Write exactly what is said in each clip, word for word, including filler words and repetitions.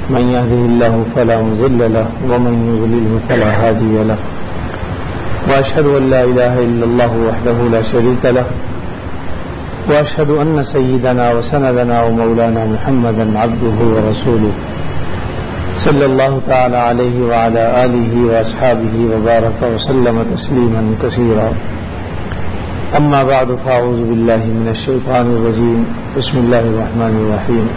من يهده الله فلا مضل له ومن يضلل فلا هادي له وأشهد أن لا إله إلا الله وحده لا شريك له وأشهد أن سيدنا وسندنا ومولانا محمدا عبده ورسوله صلى الله تعالى عليه وعلى آله وأصحابه وبارك وسلم تسليما كثيرا. أما بعد فأعوذ بالله من الشيطان الرجيم. بسم الله الرحمن الرحيم.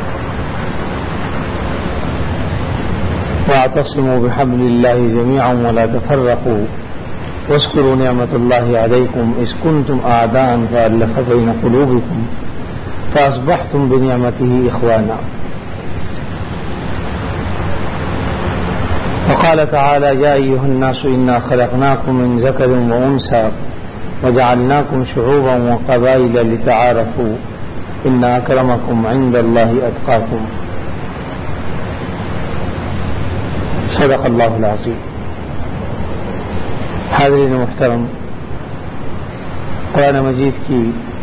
واعتصموا بحبل الله جميعا ولا تفرقوا واذكروا نعمة الله عليكم إذ كنتم أعداء فألف بين قلوبكم فأصبحتم بنعمته إخوانا. وقال تعالى يا أيها الناس إنا خلقناكم من ذكر وأنثى وجعلناكم شعوبا وقبائل لتعارفوا إن أكرمكم عند الله أتقاكم. صدق اللہ العظیم. حاضرین محترم، قرآن مجید کی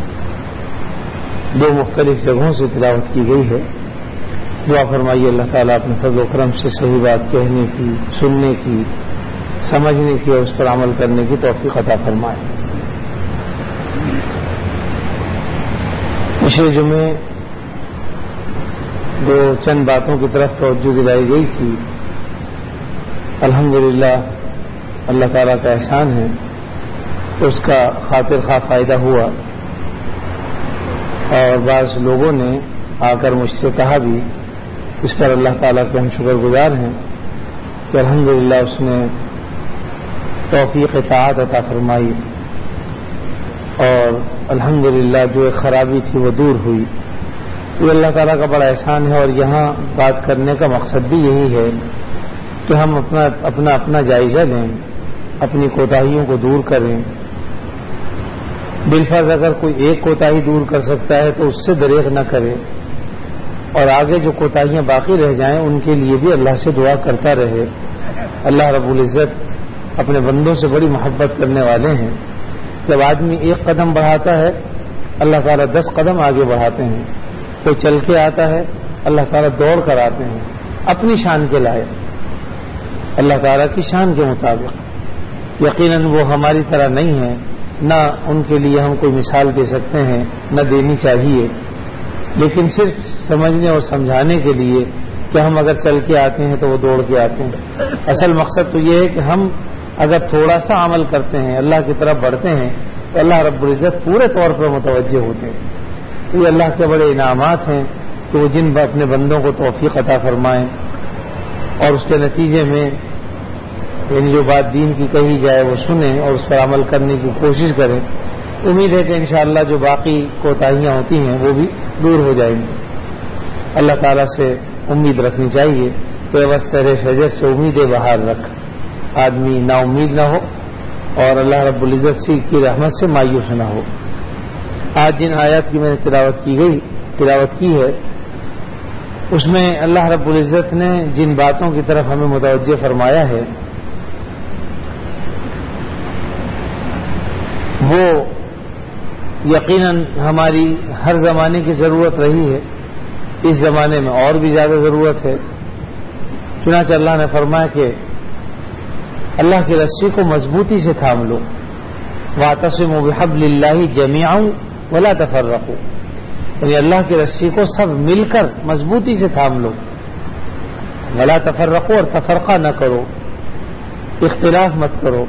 دو مختلف جگہوں سے تلاوت کی گئی ہے. دعا فرمائیے اللہ تعالیٰ اپنے فضل و کرم سے صحیح بات کہنے کی، سننے کی، سمجھنے کی اور اس پر عمل کرنے کی توفیق عطا فرمائے. پچھلے جمعے دو چند باتوں کی طرف توجہ دلائی گئی تھی. الحمدللہ اللہ تعالیٰ کا احسان ہے کہ اس کا خاطر خواہ فائدہ ہوا، اور بعض لوگوں نے آ کر مجھ سے کہا بھی، اس پر اللہ تعالیٰ کے ہم شکر گزار ہیں کہ الحمدللہ اس نے توفیق اطاعت عطا فرمائی، اور الحمدللہ جو ایک خرابی تھی وہ دور ہوئی. یہ اللہ تعالیٰ کا بڑا احسان ہے. اور یہاں بات کرنے کا مقصد بھی یہی ہے کہ ہم اپنا اپنا اپنا جائزہ لیں، اپنی کوتاہیوں کو دور کریں. بالفرض اگر کوئی ایک کوتاہی دور کر سکتا ہے تو اس سے دریغ نہ کرے، اور آگے جو کوتاہیاں باقی رہ جائیں ان کے لیے بھی اللہ سے دعا کرتا رہے. اللہ رب العزت اپنے بندوں سے بڑی محبت کرنے والے ہیں. جب آدمی ایک قدم بڑھاتا ہے اللہ تعالیٰ دس قدم آگے بڑھاتے ہیں. کوئی چل کے آتا ہے اللہ تعالیٰ دوڑ کر آتے ہیں، اپنی شان کے لائق، اللہ تعالیٰ کی شان کے مطابق. یقیناً وہ ہماری طرح نہیں ہے، نہ ان کے لیے ہم کوئی مثال دے سکتے ہیں، نہ دینی چاہیے، لیکن صرف سمجھنے اور سمجھانے کے لیے کہ ہم اگر چل کے آتے ہیں تو وہ دوڑ کے آتے ہیں. اصل مقصد تو یہ ہے کہ ہم اگر تھوڑا سا عمل کرتے ہیں، اللہ کی طرف بڑھتے ہیں، تو اللہ رب العزت پورے طور پر متوجہ ہوتے ہیں. تو یہ اللہ کے بڑے انعامات ہیں کہ وہ جن اپنے بندوں کو توفیق عطا فرمائیں اور اس کے نتیجے میں یعنی جو بات دین کی کہی جائے وہ سنیں اور اس پر عمل کرنے کی کوشش کریں. امید ہے کہ انشاءاللہ جو باقی کوتاہیاں ہوتی ہیں وہ بھی دور ہو جائیں گی. اللہ تعالیٰ سے امید رکھنی چاہیے کہ وسطر شجر سے امیدیں بہار رکھ، آدمی نا امید نہ ہو اور اللہ رب العزت کی رحمت سے مایوس نہ ہو. آج جن آیات کی میں نے تلاوت کی گئی تلاوت کی ہے اس میں اللہ رب العزت نے جن باتوں کی طرف ہمیں متوجہ فرمایا ہے وہ یقیناً ہماری ہر زمانے کی ضرورت رہی ہے، اس زمانے میں اور بھی زیادہ ضرورت ہے. چنانچہ اللہ نے فرمایا کہ اللہ کی رسی کو مضبوطی سے تھام لو. واعتصموا بحبل اللہ جمیعا ولا تفرقوا، یعنی اللہ کی رسی کو سب مل کر مضبوطی سے تھام لو. ولا تفرقوا، اور تفرقہ نہ کرو، اختلاف مت کرو.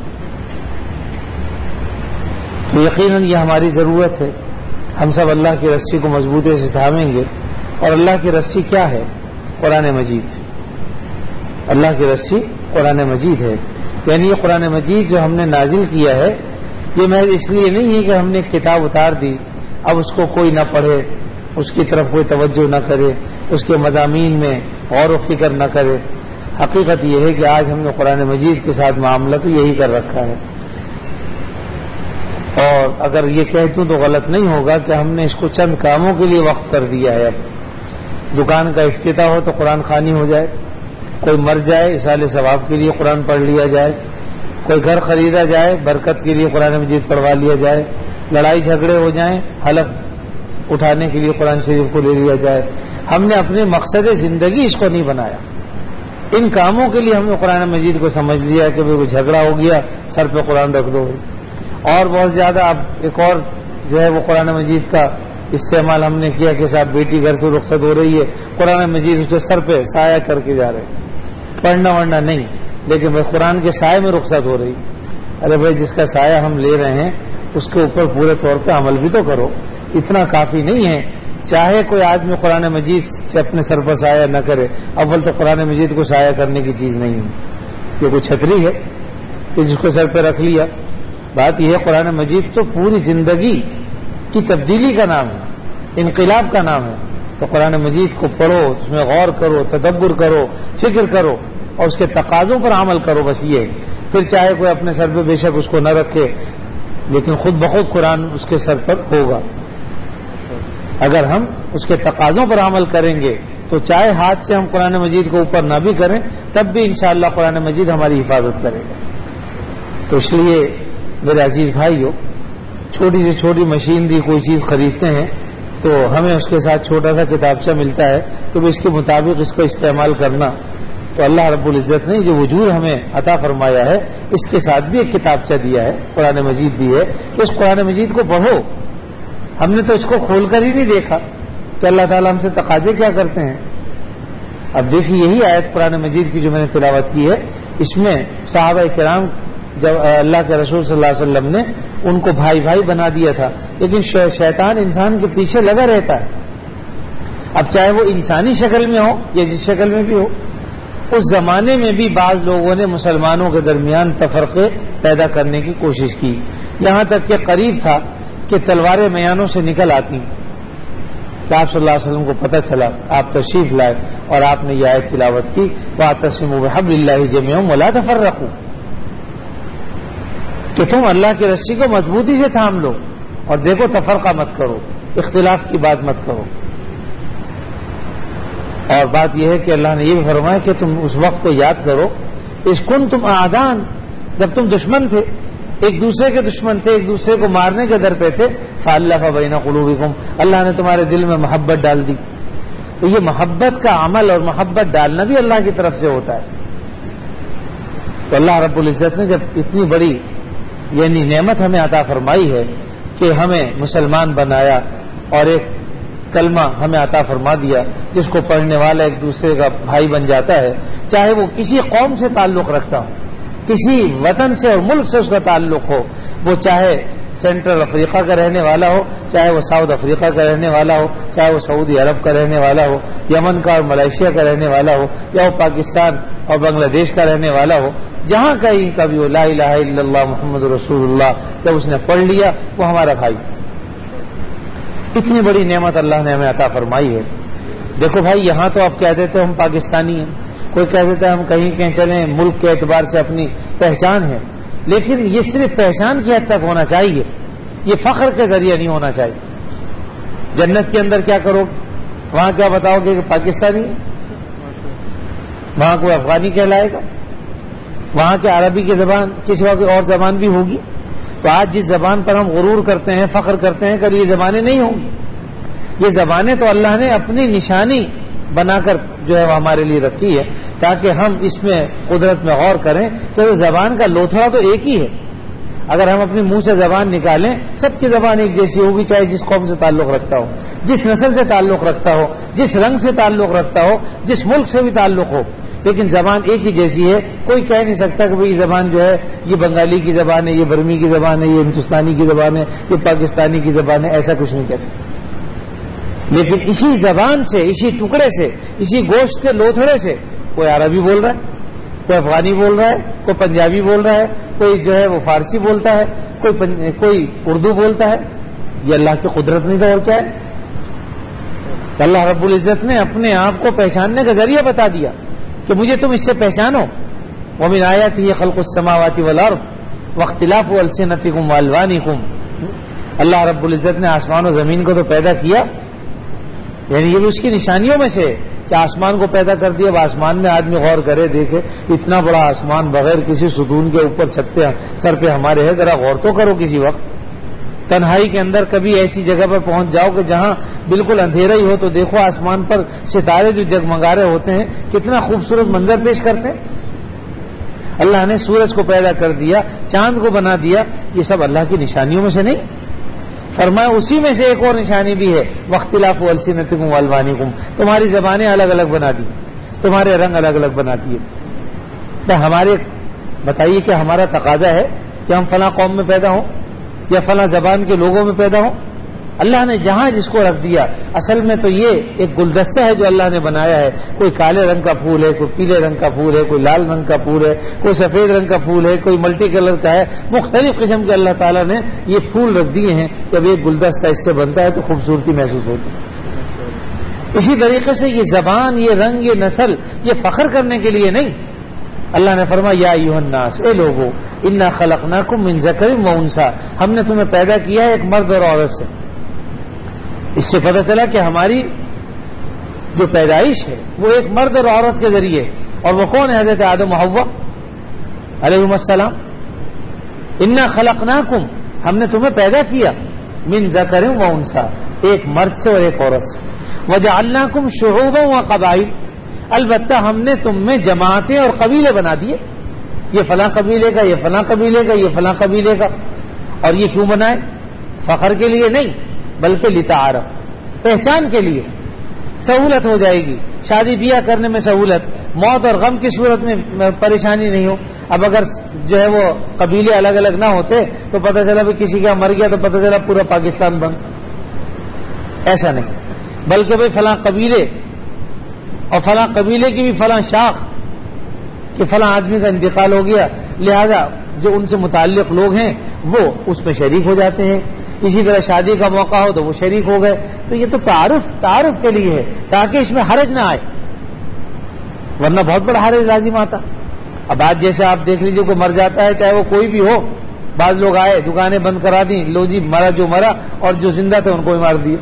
تو یقیناً یہ ہماری ضرورت ہے. ہم سب اللہ کی رسی کو مضبوطی سے تھامیں گے. اور اللہ کی رسی کیا ہے؟ قرآن مجید. اللہ کی رسی قرآن مجید ہے. یعنی یہ قرآن مجید جو ہم نے نازل کیا ہے یہ محض اس لیے نہیں ہے کہ ہم نے ایک کتاب اتار دی اب اس کو کوئی نہ پڑھے، اس کی طرف کوئی توجہ نہ کرے، اس کے مضامین میں غور و فکر نہ کرے. حقیقت یہ ہے کہ آج ہم نے قرآن مجید کے ساتھ معاملہ تو یہی کر رکھا ہے. اور اگر یہ کہہ دوں تو غلط نہیں ہوگا کہ ہم نے اس کو چند کاموں کے لیے وقف کر دیا ہے. اب دکان کا افتتاح ہو تو قرآن خوانی ہو جائے، کوئی مر جائے اصال ثواب کے لیے قرآن پڑھ لیا جائے، کوئی گھر خریدا جائے برکت کے لیے قرآن مجید پڑھوا لیا جائے، لڑائی جھگڑے ہو جائیں حلف اٹھانے کے لیے قرآن شریف کو لے لیا جائے. ہم نے اپنے مقصد زندگی اس کو نہیں بنایا. ان کاموں کے لیے ہم نے قرآن مجید کو سمجھ لیا کہ کوئی جھگڑا ہو گیا سر پہ قرآن رکھ دو, اور بہت زیادہ اب ایک اور جو ہے وہ قرآن مجید کا استعمال ہم نے کیا کہ صاحب بیٹی گھر سے رخصت ہو رہی ہے, قرآن مجید اس کے سر پہ سایہ کر کے جا رہے ہیں, پڑھنا وڑھنا نہیں, لیکن وہ قرآن کے سائے میں رخصت ہو رہی. ارے بھائی جس کا سایہ ہم لے رہے ہیں اس کے اوپر پورے طور پہ عمل بھی تو کرو, اتنا کافی نہیں ہے. چاہے کوئی آدمی قرآن مجید سے اپنے سر پر سایہ نہ کرے, اول تو قرآن مجید کو سایہ کرنے کی چیز نہیں ہے, یہ کوئی چھتری ہے کہ جس کو سر پہ رکھ لیا. بات یہ ہے قرآن مجید تو پوری زندگی کی تبدیلی کا نام ہے, انقلاب کا نام ہے. تو قرآن مجید کو پڑھو, اس میں غور کرو, تدبر کرو, فکر کرو اور اس کے تقاضوں پر عمل کرو, بس یہ. پھر چاہے کوئی اپنے سر پہ بے شک اس کو نہ رکھے, لیکن خود بخود قرآن اس کے سر پر ہوگا. اگر ہم اس کے تقاضوں پر عمل کریں گے تو چاہے ہاتھ سے ہم قرآن مجید کو اوپر نہ بھی کریں تب بھی انشاءاللہ قرآن مجید ہماری حفاظت کرے گا. تو اس لیے میرے عزیز بھائیو, چھوٹی سے چھوٹی مشینری کوئی چیز خریدتے ہیں تو ہمیں اس کے ساتھ چھوٹا سا کتابچہ ملتا ہے تو اس کے مطابق اس کو استعمال کرنا. تو اللہ رب العزت نے جو وجود ہمیں عطا فرمایا ہے اس کے ساتھ بھی ایک کتابچہ دیا ہے, قرآن مجید بھی ہے, کہ اس قرآن مجید کو پڑھو. ہم نے تو اس کو کھول کر ہی نہیں دیکھا کہ اللہ تعالیٰ ہم سے تقاضے کیا کرتے ہیں. اب دیکھیے یہی آیت قرآن مجید کی جو میں نے تلاوت کی ہے, اس میں صحابہ کرام جب اللہ کے رسول صلی اللہ علیہ وسلم نے ان کو بھائی بھائی بنا دیا تھا, لیکن شیطان انسان کے پیچھے لگا رہتا ہے. اب چاہے وہ انسانی شکل میں ہو یا جس شکل میں بھی ہو, اس زمانے میں بھی بعض لوگوں نے مسلمانوں کے درمیان تفرقے پیدا کرنے کی کوشش کی, یہاں تک کہ قریب تھا کہ تلواریں میانوں سے نکل آتی. آپ صلی اللہ علیہ وسلم کو پتہ چلا, آپ تشریف لائے اور آپ نے یہ آیت تلاوت کی, وَاعْتَصِمُوا بِحَبْلِ اللَّهِ جَمِيعًا وَلَا تَفَرَّقُوا, کہ تم اللہ کی رسی کو مضبوطی سے تھام لو اور دیکھو تفرقہ مت کرو, اختلاف کی بات مت کرو. اور بات یہ ہے کہ اللہ نے یہ بھی فرمایا کہ تم اس وقت کو یاد کرو اس کن تم آدان, جب تم دشمن تھے, ایک دوسرے کے دشمن تھے, ایک دوسرے کو مارنے کے در پہ تھے, فَأَلَّفَ بَيْنَ قُلُوبِكُمْ, اللہ نے تمہارے دل میں محبت ڈال دی. تو یہ محبت کا عمل اور محبت ڈالنا بھی اللہ کی طرف سے ہوتا ہے. تو اللہ رب العزت نے جب اتنی بڑی یعنی نعمت ہمیں عطا فرمائی ہے کہ ہمیں مسلمان بنایا اور ایک کلمہ ہمیں عطا فرما دیا جس کو پڑھنے والا ایک دوسرے کا بھائی بن جاتا ہے, چاہے وہ کسی قوم سے تعلق رکھتا ہو, کسی وطن سے اور ملک سے اس کا تعلق ہو, وہ چاہے سینٹرل افریقہ کا رہنے والا ہو, چاہے وہ ساؤتھ افریقہ کا رہنے والا ہو, چاہے وہ سعودی عرب کا رہنے والا ہو, یمن کا اور ملائیشیا کا رہنے والا ہو, یا وہ پاکستان اور بنگلہ دیش کا رہنے والا ہو, جہاں کہیں کا بھی ہو, لا الہ الا اللہ محمد رسول اللہ جب اس نے پڑھ لیا وہ ہمارا بھائی. اتنی بڑی نعمت اللہ نے ہمیں عطا فرمائی ہے. دیکھو بھائی, یہاں تو آپ کہہ دیتے ہم پاکستانی ہیں, کوئی کہہ دیتا ہے ہم کہیں کہیں چلیں, ملک کے اعتبار سے اپنی پہچان ہے, لیکن یہ صرف پہچان کی حد تک ہونا چاہیے, یہ فخر کے ذریعے نہیں ہونا چاہیے. جنت کے اندر کیا کرو, وہاں کیا بتاؤ گے کہ پاکستانی ہے, وہاں کوئی افغانی کہلائے گا, وہاں کے عربی کی زبان کسی وقت اور زبان بھی ہوگی. تو آج جس زبان پر ہم غرور کرتے ہیں, فخر کرتے ہیں, کبھی یہ زبانیں نہیں ہوں گی. یہ زبانیں تو اللہ نے اپنی نشانی بنا کر جو ہے وہ ہمارے لیے رکھی ہے تاکہ ہم اس میں قدرت میں غور کریں. تو زبان کا لوتھڑا تو ایک ہی ہے. اگر ہم اپنے منہ سے زبان نکالیں, سب کی زبان ایک جیسی ہوگی, چاہے جس قوم سے تعلق رکھتا ہو, جس نسل سے تعلق رکھتا ہو, جس رنگ سے تعلق رکھتا ہو, جس ملک سے بھی تعلق ہو, لیکن زبان ایک ہی جیسی ہے. کوئی کہہ نہیں سکتا کہ یہ زبان جو ہے یہ بنگالی کی زبان ہے, یہ برمی کی زبان ہے, یہ ہندوستانی کی زبان ہے, یہ پاکستانی کی زبان ہے, ایسا کچھ نہیں کہہ سکتا. لیکن اسی زبان سے, اسی ٹکڑے سے, اسی گوشت کے لوتھڑے سے کوئی عربی بول رہا ہے, کوئی افغانی بول رہا ہے, کوئی پنجابی بول رہا ہے, کوئی جو ہے وہ فارسی بولتا ہے, کوئی پن... کوئی اردو بولتا ہے. یہ اللہ کی قدرت نہیں تھا اور کیا ہے. اللہ رب العزت نے اپنے آپ کو پہچاننے کا ذریعہ بتا دیا کہ مجھے تم اس سے پہچانو. ومن آیاتہ خلق السماوات والارض واختلاف السنتکم والوانکم. اللہ رب العزت نے آسمان و زمین کو تو پیدا کیا, یعنی یہ بھی اس کی نشانیوں میں سے کہ آسمان کو پیدا کر دیا. اب آسمان میں آدمی غور کرے, دیکھے اتنا بڑا آسمان بغیر کسی ستون کے اوپر چھت پہ سر پہ ہمارے ہے, ذرا غور تو کرو کسی وقت. تنہائی کے اندر کبھی ایسی جگہ پر پہنچ جاؤ کہ جہاں بالکل اندھیرا ہی ہو تو دیکھو آسمان پر ستارے جو جگمگا رہے ہوتے ہیں کتنا خوبصورت منظر پیش کرتے ہیں. اللہ نے سورج کو پیدا کر دیا, چاند کو بنا دیا, یہ سب اللہ کی نشانیوں میں سے نہیں. فرمایا اسی میں سے ایک اور نشانی بھی ہے واختلاف السنتکم والوانکم, تمہاری زبانیں الگ الگ بنا دی, تمہارے رنگ الگ الگ بنا دیے. تو ہمارے بتائیے کہ ہمارا تقاضا ہے کہ ہم فلاں قوم میں پیدا ہوں یا فلاں زبان کے لوگوں میں پیدا ہوں؟ اللہ نے جہاں جس کو رکھ دیا. اصل میں تو یہ ایک گلدستہ ہے جو اللہ نے بنایا ہے. کوئی کالے رنگ کا پھول ہے, کوئی پیلے رنگ کا پھول ہے, کوئی لال رنگ کا پھول ہے, کوئی سفید رنگ کا پھول ہے, کوئی ملٹی کلر کا ہے. مختلف قسم کے اللہ تعالیٰ نے یہ پھول رکھ دیے ہیں. جب ایک گلدستہ اس سے بنتا ہے تو خوبصورتی محسوس ہوتی ہے. اسی طریقے سے یہ زبان, یہ رنگ, یہ نسل, یہ فخر کرنے کے لیے نہیں. اللہ نے فرمایا یا ایھا الناس, اے لوگو, انا خلقناکم من ذکر و انثی, ہم نے تمہیں پیدا کیا ہے ایک مرد اور عورت سے. اس سے پتہ چلا کہ ہماری جو پیدائش ہے وہ ایک مرد اور عورت کے ذریعے, اور وہ کون ہے؟ حضرت آدم و حوا علیہم السلام. انا خلقناکم, ہم نے تمہیں پیدا کیا, من ذکر و انثی, ایک مرد سے اور ایک عورت سے. وجعلناکم شعوبا و قبائل, البتہ ہم نے تم میں جماعتیں اور قبیلے بنا دیے. یہ فلاں قبیلے کا, یہ فلاں قبیلے کا, یہ فلاں قبیلے کا. اور یہ کیوں بنائے؟ فخر کے لیے نہیں, بلکہ لتعارف, پہچان کے لیے. سہولت ہو جائے گی, شادی بیاہ کرنے میں سہولت, موت اور غم کی صورت میں پریشانی نہیں ہو. اب اگر جو ہے وہ قبیلے الگ الگ نہ ہوتے تو پتہ چلا بھی کسی کا مر گیا تو پتہ چلا پورا پاکستان بند. ایسا نہیں, بلکہ بھائی فلاں قبیلے اور فلاں قبیلے کی بھی فلاں شاخ کہ فلاں آدمی کا انتقال ہو گیا, لہذا جو ان سے متعلق لوگ ہیں وہ اس میں شریک ہو جاتے ہیں. اسی طرح شادی کا موقع ہو تو وہ شریک ہو گئے. تو یہ تو تعارف تعارف کے لیے ہے, تاکہ اس میں حرج نہ آئے, ورنہ بہت بڑا حرج لازم آتا. اب آج جیسے آپ دیکھ لیجیے کوئی مر جاتا ہے, چاہے وہ کوئی بھی ہو, بعض لوگ آئے دکانیں بند کرا دیں, لو جی مرا جو مرا, اور جو زندہ تھے ان کو بھی مار دیے.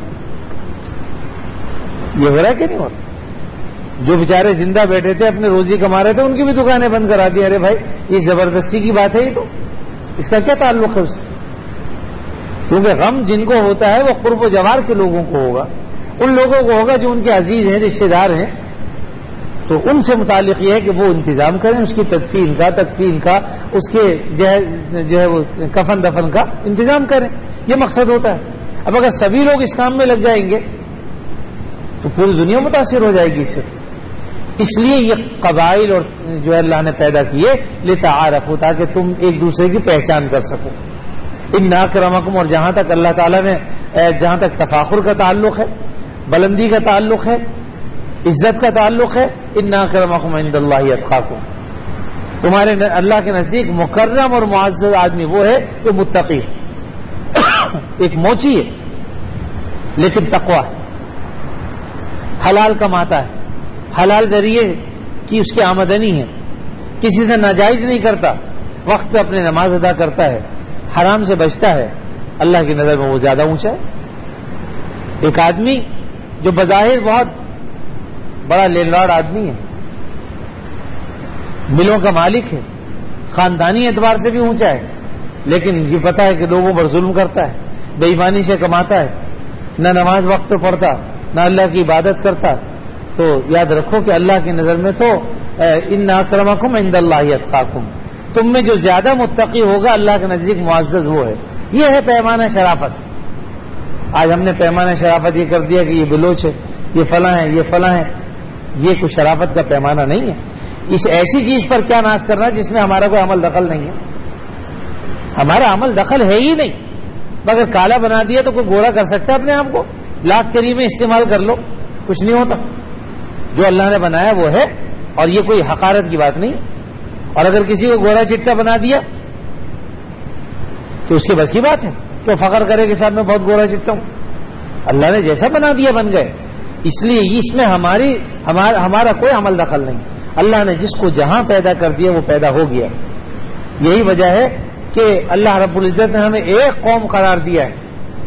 یہ ہو رہا ہے کہ نہیں ہو رہا؟ جو بیچارے زندہ بیٹھے تھے اپنے روزی کما رہے تھے ان کی بھی دکانیں بند کرا دی. ارے بھائی یہ زبردستی کی بات ہے, یہ تو اس کا کیا تعلق ہے اس سے؟ کیونکہ غم جن کو ہوتا ہے وہ قرب و جوار کے لوگوں کو ہوگا, ان لوگوں کو ہوگا جو ان کے عزیز ہیں, رشتے دار ہیں. تو ان سے متعلق یہ ہے کہ وہ انتظام کریں اس کی تدفین کا, تکفین کا, اس کے جو ہے وہ کفن دفن کا انتظام کریں. یہ مقصد ہوتا ہے. اب اگر سبھی لوگ اس کام میں لگ جائیں گے تو پوری دنیا متاثر ہو جائے گی اس سے. اس لیے یہ قبائل اور جو اللہ نے پیدا کیے لتعارفوا, تاکہ تم ایک دوسرے کی پہچان کر سکو. ان اکرمکم, اور جہاں تک اللہ تعالیٰ نے جہاں تک تفاخر کا تعلق ہے, بلندی کا تعلق ہے, عزت کا تعلق ہے, ان اکرمکم عند اللہ اتقاکم, تمہارے اللہ کے نزدیک مکرم اور معزز آدمی وہ ہے جو متقی ہے. ایک موچی ہے لیکن تقویٰ ہے, حلال کماتا ہے, حلال ذریعے کی اس کی آمدنی ہے, کسی سے ناجائز نہیں کرتا, وقت پہ اپنے نماز ادا کرتا ہے, حرام سے بچتا ہے, اللہ کی نظر میں وہ زیادہ اونچا ہے. ایک آدمی جو بظاہر بہت بڑا لینڈ لارڈ آدمی ہے, ملوں کا مالک ہے, خاندانی اعتبار سے بھی اونچا ہے, لیکن یہ پتا ہے کہ لوگوں پر ظلم کرتا ہے, بے ایمانی سے کماتا ہے, نہ نماز وقت پہ پڑھتا, نہ اللہ کی عبادت کرتا, تو یاد رکھو کہ اللہ کی نظر میں تو ان اکرمکم عند اللہ اتقاکم, تم میں جو زیادہ متقی ہوگا اللہ کے نزدیک معزز وہ ہے. یہ ہے پیمانہ شرافت. آج ہم نے پیمانہ شرافت یہ کر دیا کہ یہ بلوچ ہے, یہ فلاں ہے, یہ فلاں ہے. یہ کوئی شرافت کا پیمانہ نہیں ہے. اس ایسی چیز پر کیا ناز کرنا جس میں ہمارا کوئی عمل دخل نہیں ہے. ہمارا عمل دخل ہے ہی نہیں, مگر کالا بنا دیا تو کوئی گورا کر سکتا ہے اپنے آپ کو؟ لاکھ کریمیں استعمال کر لو, کچھ نہیں ہوتا. جو اللہ نے بنایا وہ ہے, اور یہ کوئی حقارت کی بات نہیں. اور اگر کسی کو گورا چٹا بنا دیا تو اس کے بس کی بات ہے کہ فخر کرے کہ صاحب میں بہت گورا چٹا ہوں. اللہ نے جیسا بنا دیا بن گئے. اس لیے اس میں ہماری ہمارا, ہمارا کوئی عمل دخل نہیں. اللہ نے جس کو جہاں پیدا کر دیا وہ پیدا ہو گیا. یہی وجہ ہے کہ اللہ رب العزت نے ہمیں ایک قوم قرار دیا ہے.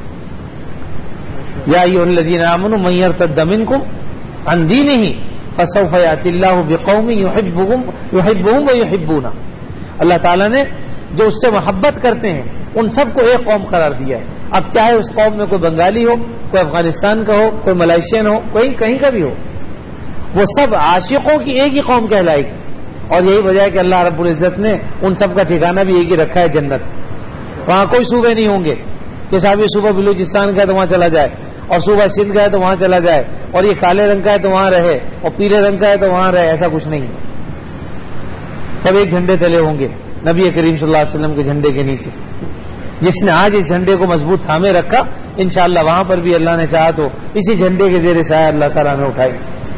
یا ایھا الذین آمنوا من یرتد منکم عن دینہ فسوف یأتی اللہ بقوم یحبهم یحبهم ویحبونہ. اللہ تعالیٰ نے جو اس سے محبت کرتے ہیں ان سب کو ایک قوم قرار دیا ہے. اب چاہے اس قوم میں کوئی بنگالی ہو, کوئی افغانستان کا ہو, کوئی ملائیشین ہو, کوئی کہیں کا بھی ہو, وہ سب عاشقوں کی ایک ہی قوم کہلائے گی. اور یہی وجہ ہے کہ اللہ رب العزت نے ان سب کا ٹھکانہ بھی ایک ہی رکھا ہے, جنت. وہاں کوئی صوبے نہیں ہوں گے کہ صاحب یہ صوبہ بلوچستان کا ہے تو وہاں چلا جائے, اور صوبہ سندھ کا ہے تو وہاں چلا جائے, اور یہ کالے رنگ کا ہے تو وہاں رہے, اور پیلے رنگ کا ہے تو وہاں رہے. ایسا کچھ نہیں. سب ایک جھنڈے تلے ہوں گے نبی کریم صلی اللہ علیہ وسلم کے جھنڈے کے نیچے. جس نے آج اس جھنڈے کو مضبوط تھامے رکھا, انشاءاللہ وہاں پر بھی اللہ نے چاہا تو اسی جھنڈے کے زیر سایہ اللہ تعالیٰ نے اٹھائی.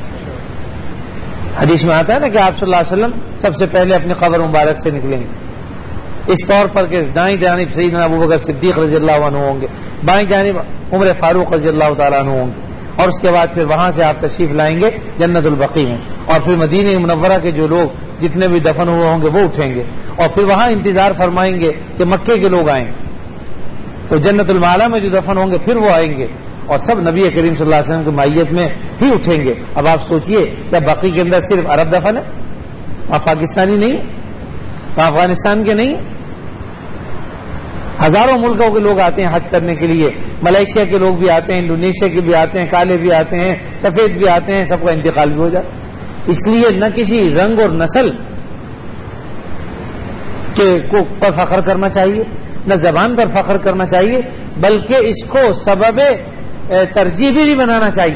حدیث میں آتا ہے نا کہ آپ صلی اللہ علیہ وسلم سب سے پہلے اپنی قبر مبارک سے نکلیں گے اس طور پر کہ دائیں جانب سیدنا ابوبکر صدیق رضی اللہ عنہ ہوں گے, بائیں جانب عمر فاروق رضی اللہ تعالیٰ عنہ ہوں گے, اور اس کے بعد پھر وہاں سے آپ تشریف لائیں گے جنت البقیع میں, اور پھر مدینہ منورہ کے جو لوگ جتنے بھی دفن ہوئے ہوں گے وہ اٹھیں گے, اور پھر وہاں انتظار فرمائیں گے کہ مکے کے لوگ آئیں, تو جنت المعلا میں جو دفن ہوں گے پھر وہ آئیں گے, اور سب نبی کریم صلی اللہ علیہ وسلم کی مائیت میں ہی اٹھیں گے. اب آپ سوچئے کیا باقی کے اندر صرف عرب دفن ہے, آپ پاکستانی نہیں, افغانستان کے نہیں, ہزاروں ملکوں کے لوگ آتے ہیں حج کرنے کے لیے, ملائیشیا کے لوگ بھی آتے ہیں, انڈونیشیا کے بھی آتے ہیں, کالے بھی آتے ہیں, سفید بھی آتے ہیں, سب کا انتقال بھی ہو جاتا ہے. اس لیے نہ کسی رنگ اور نسل کے کو پر فخر کرنا چاہیے, نہ زبان پر فخر کرنا چاہیے, بلکہ اس کو سبب ترجیح بھی بنانا چاہیے,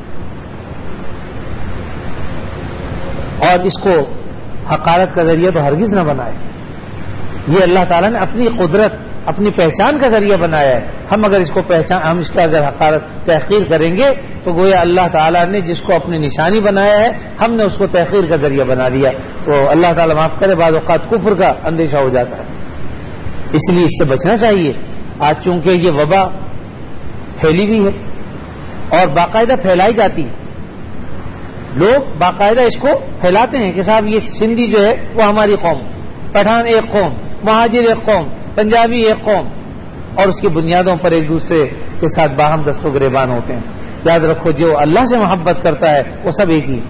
اور اس کو حقارت کا ذریعہ تو ہرگز نہ بنائے. یہ اللہ تعالیٰ نے اپنی قدرت, اپنی پہچان کا ذریعہ بنایا ہے. ہم اگر اس کو پہچان ہم اس کا اگر حقارت تحقیر کریں گے تو گویا اللہ تعالیٰ نے جس کو اپنی نشانی بنایا ہے ہم نے اس کو تحقیر کا ذریعہ بنا دیا. تو اللہ تعالیٰ معاف کرے, بعض اوقات کفر کا اندیشہ ہو جاتا ہے, اس لیے اس سے بچنا چاہیے. آج چونکہ یہ وبا پھیلی ہوئی ہے اور باقاعدہ پھیلائی جاتی ہے, لوگ باقاعدہ اس کو پھیلاتے ہیں کہ صاحب یہ سندھی جو ہے وہ ہماری قوم, پٹھان ایک قوم, مہاجر ایک قوم, پنجابی ایک قوم, اور اس کی بنیادوں پر ایک دوسرے کے ساتھ باہم دست و گریبان ہوتے ہیں. یاد رکھو جو اللہ سے محبت کرتا ہے وہ سب ایک ہی,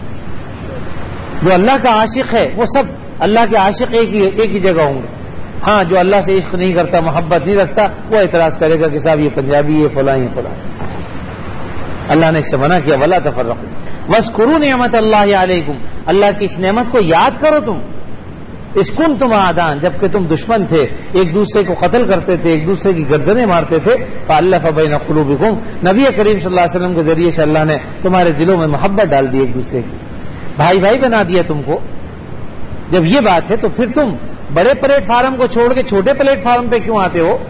جو اللہ کا عاشق ہے وہ سب اللہ کے عاشق ایک ہی ایک ہی جگہ ہوں گے. ہاں جو اللہ سے عشق نہیں کرتا, محبت نہیں رکھتا, وہ اعتراض کرے گا کہ صاحب یہ پنجابی, یہ فلاں, یہ فلاں. اللہ نے اس سے منع کیا, ولا تفرقوا واذکروا نعمت اللہ علیکم, اللہ کی اس نعمت کو یاد کرو تم. اس کن تم آدان, جبکہ تم دشمن تھے, ایک دوسرے کو قتل کرتے تھے, ایک دوسرے کی گردنیں مارتے تھے. فالف بین قلوبکم, نبی کریم صلی اللہ علیہ وسلم کے ذریعے سے اللہ نے تمہارے دلوں میں محبت ڈال دی, ایک دوسرے کی بھائی بھائی بنا دیا تم کو. جب یہ بات ہے تو پھر تم بڑے پلیٹ فارم کو چھوڑ کے چھوٹے پلیٹ فارم پہ کیوں آتے ہو؟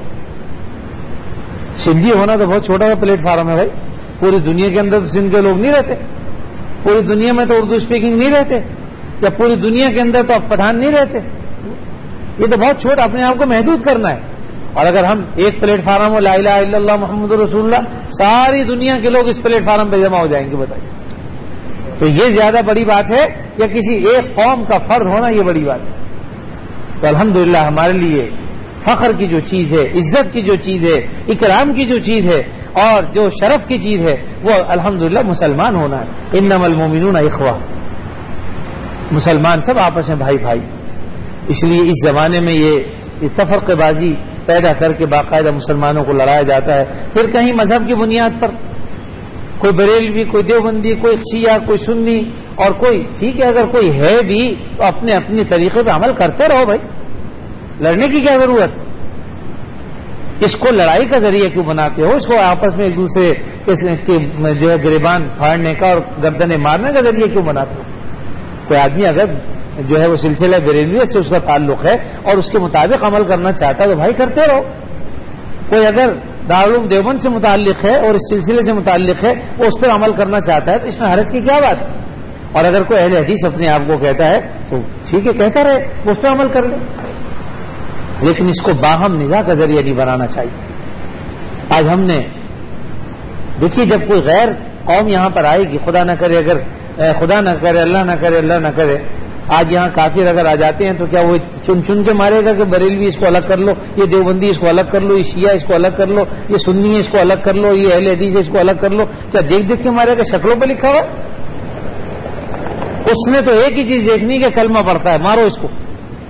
سندھی ہونا تو بہت چھوٹا پلیٹ فارم ہے بھائی, پوری دنیا کے اندر تو سندھ کے لوگ نہیں رہتے, پوری دنیا میں تو اردو اسپیکنگ نہیں رہتے, یا پوری دنیا کے اندر تو اب پٹھان نہیں رہتے. یہ تو بہت چھوٹا, اپنے آپ کو محدود کرنا ہے. اور اگر ہم ایک پلیٹ فارم ہو لا الہ الا اللہ محمد رسول اللہ, ساری دنیا کے لوگ اس پلیٹ فارم پہ جمع ہو جائیں گے, بتائیے تو یہ زیادہ بڑی بات ہے یا کسی ایک قوم کا فرد ہونا یہ بڑی بات ہے؟ تو الحمدللہ ہمارے لیے فخر کی جو چیز ہے, عزت کی جو چیز ہے, اکرام کی جو چیز ہے, اور جو شرف کی چیز ہے وہ الحمدللہ مسلمان ہونا ہے. انما المؤمنون اخوہ, مسلمان سب آپس میں بھائی بھائی. اس لیے اس زمانے میں یہ تفرقہ بازی پیدا کر کے باقاعدہ مسلمانوں کو لڑایا جاتا ہے. پھر کہیں مذہب کی بنیاد پر کوئی بریلوی, کوئی دیوبندی, کوئی شیعہ, کوئی سنی, اور کوئی ٹھیک ہے اگر کوئی ہے بھی تو اپنے اپنے طریقے پہ عمل کرتے رہو بھائی, لڑنے کی کیا ضرورت؟ اس کو لڑائی کا ذریعہ کیوں بناتے ہو؟ اس کو آپس میں ایک دوسرے کے جو ہے گریبان پھاڑنے کا اور گردنیں مارنے کا ذریعہ کیوں بناتے ہو؟ کوئی آدمی اگر جو ہے وہ سلسلہ بریلویت سے اس کا تعلق ہے اور اس کے مطابق عمل کرنا چاہتا ہے تو بھائی کرتے رہو. کوئی اگر دارالعلوم دیوبند سے متعلق ہے اور اس سلسلے سے متعلق ہے وہ اس پر عمل کرنا چاہتا ہے تو اس میں حرج کی کیا بات ہے؟ اور اگر کوئی اہل حدیث اپنے آپ کو کہتا ہے تو ٹھیک ہے, کہتا رہے, اس پہ عمل کر لے, لیکن اس کو باہم نزاع کا ذریعہ نہیں بنانا چاہیے. آج ہم نے دیکھیے جب کوئی غیر قوم یہاں پر آئے گی, خدا نہ کرے, اگر خدا نہ کرے, اللہ نہ کرے, اللہ نہ کرے, آج یہاں کافر اگر آ جاتے ہیں تو کیا وہ چن چن کے مارے گا کہ بریلوی اس کو الگ کر لو, یہ دیوبندی اس کو الگ کر لو, یہ شیعہ اس کو الگ کر لو, یہ سنی اس کو الگ کر لو, یہ اہل حدیث اس کو الگ کر لو؟ کیا دیکھ دیکھ کے مارے گا؟ شکلوں پہ لکھا ہوا. اس نے تو ایک ہی چیز دیکھنی کہ کلمہ پڑھتا ہے, مارو اس کو.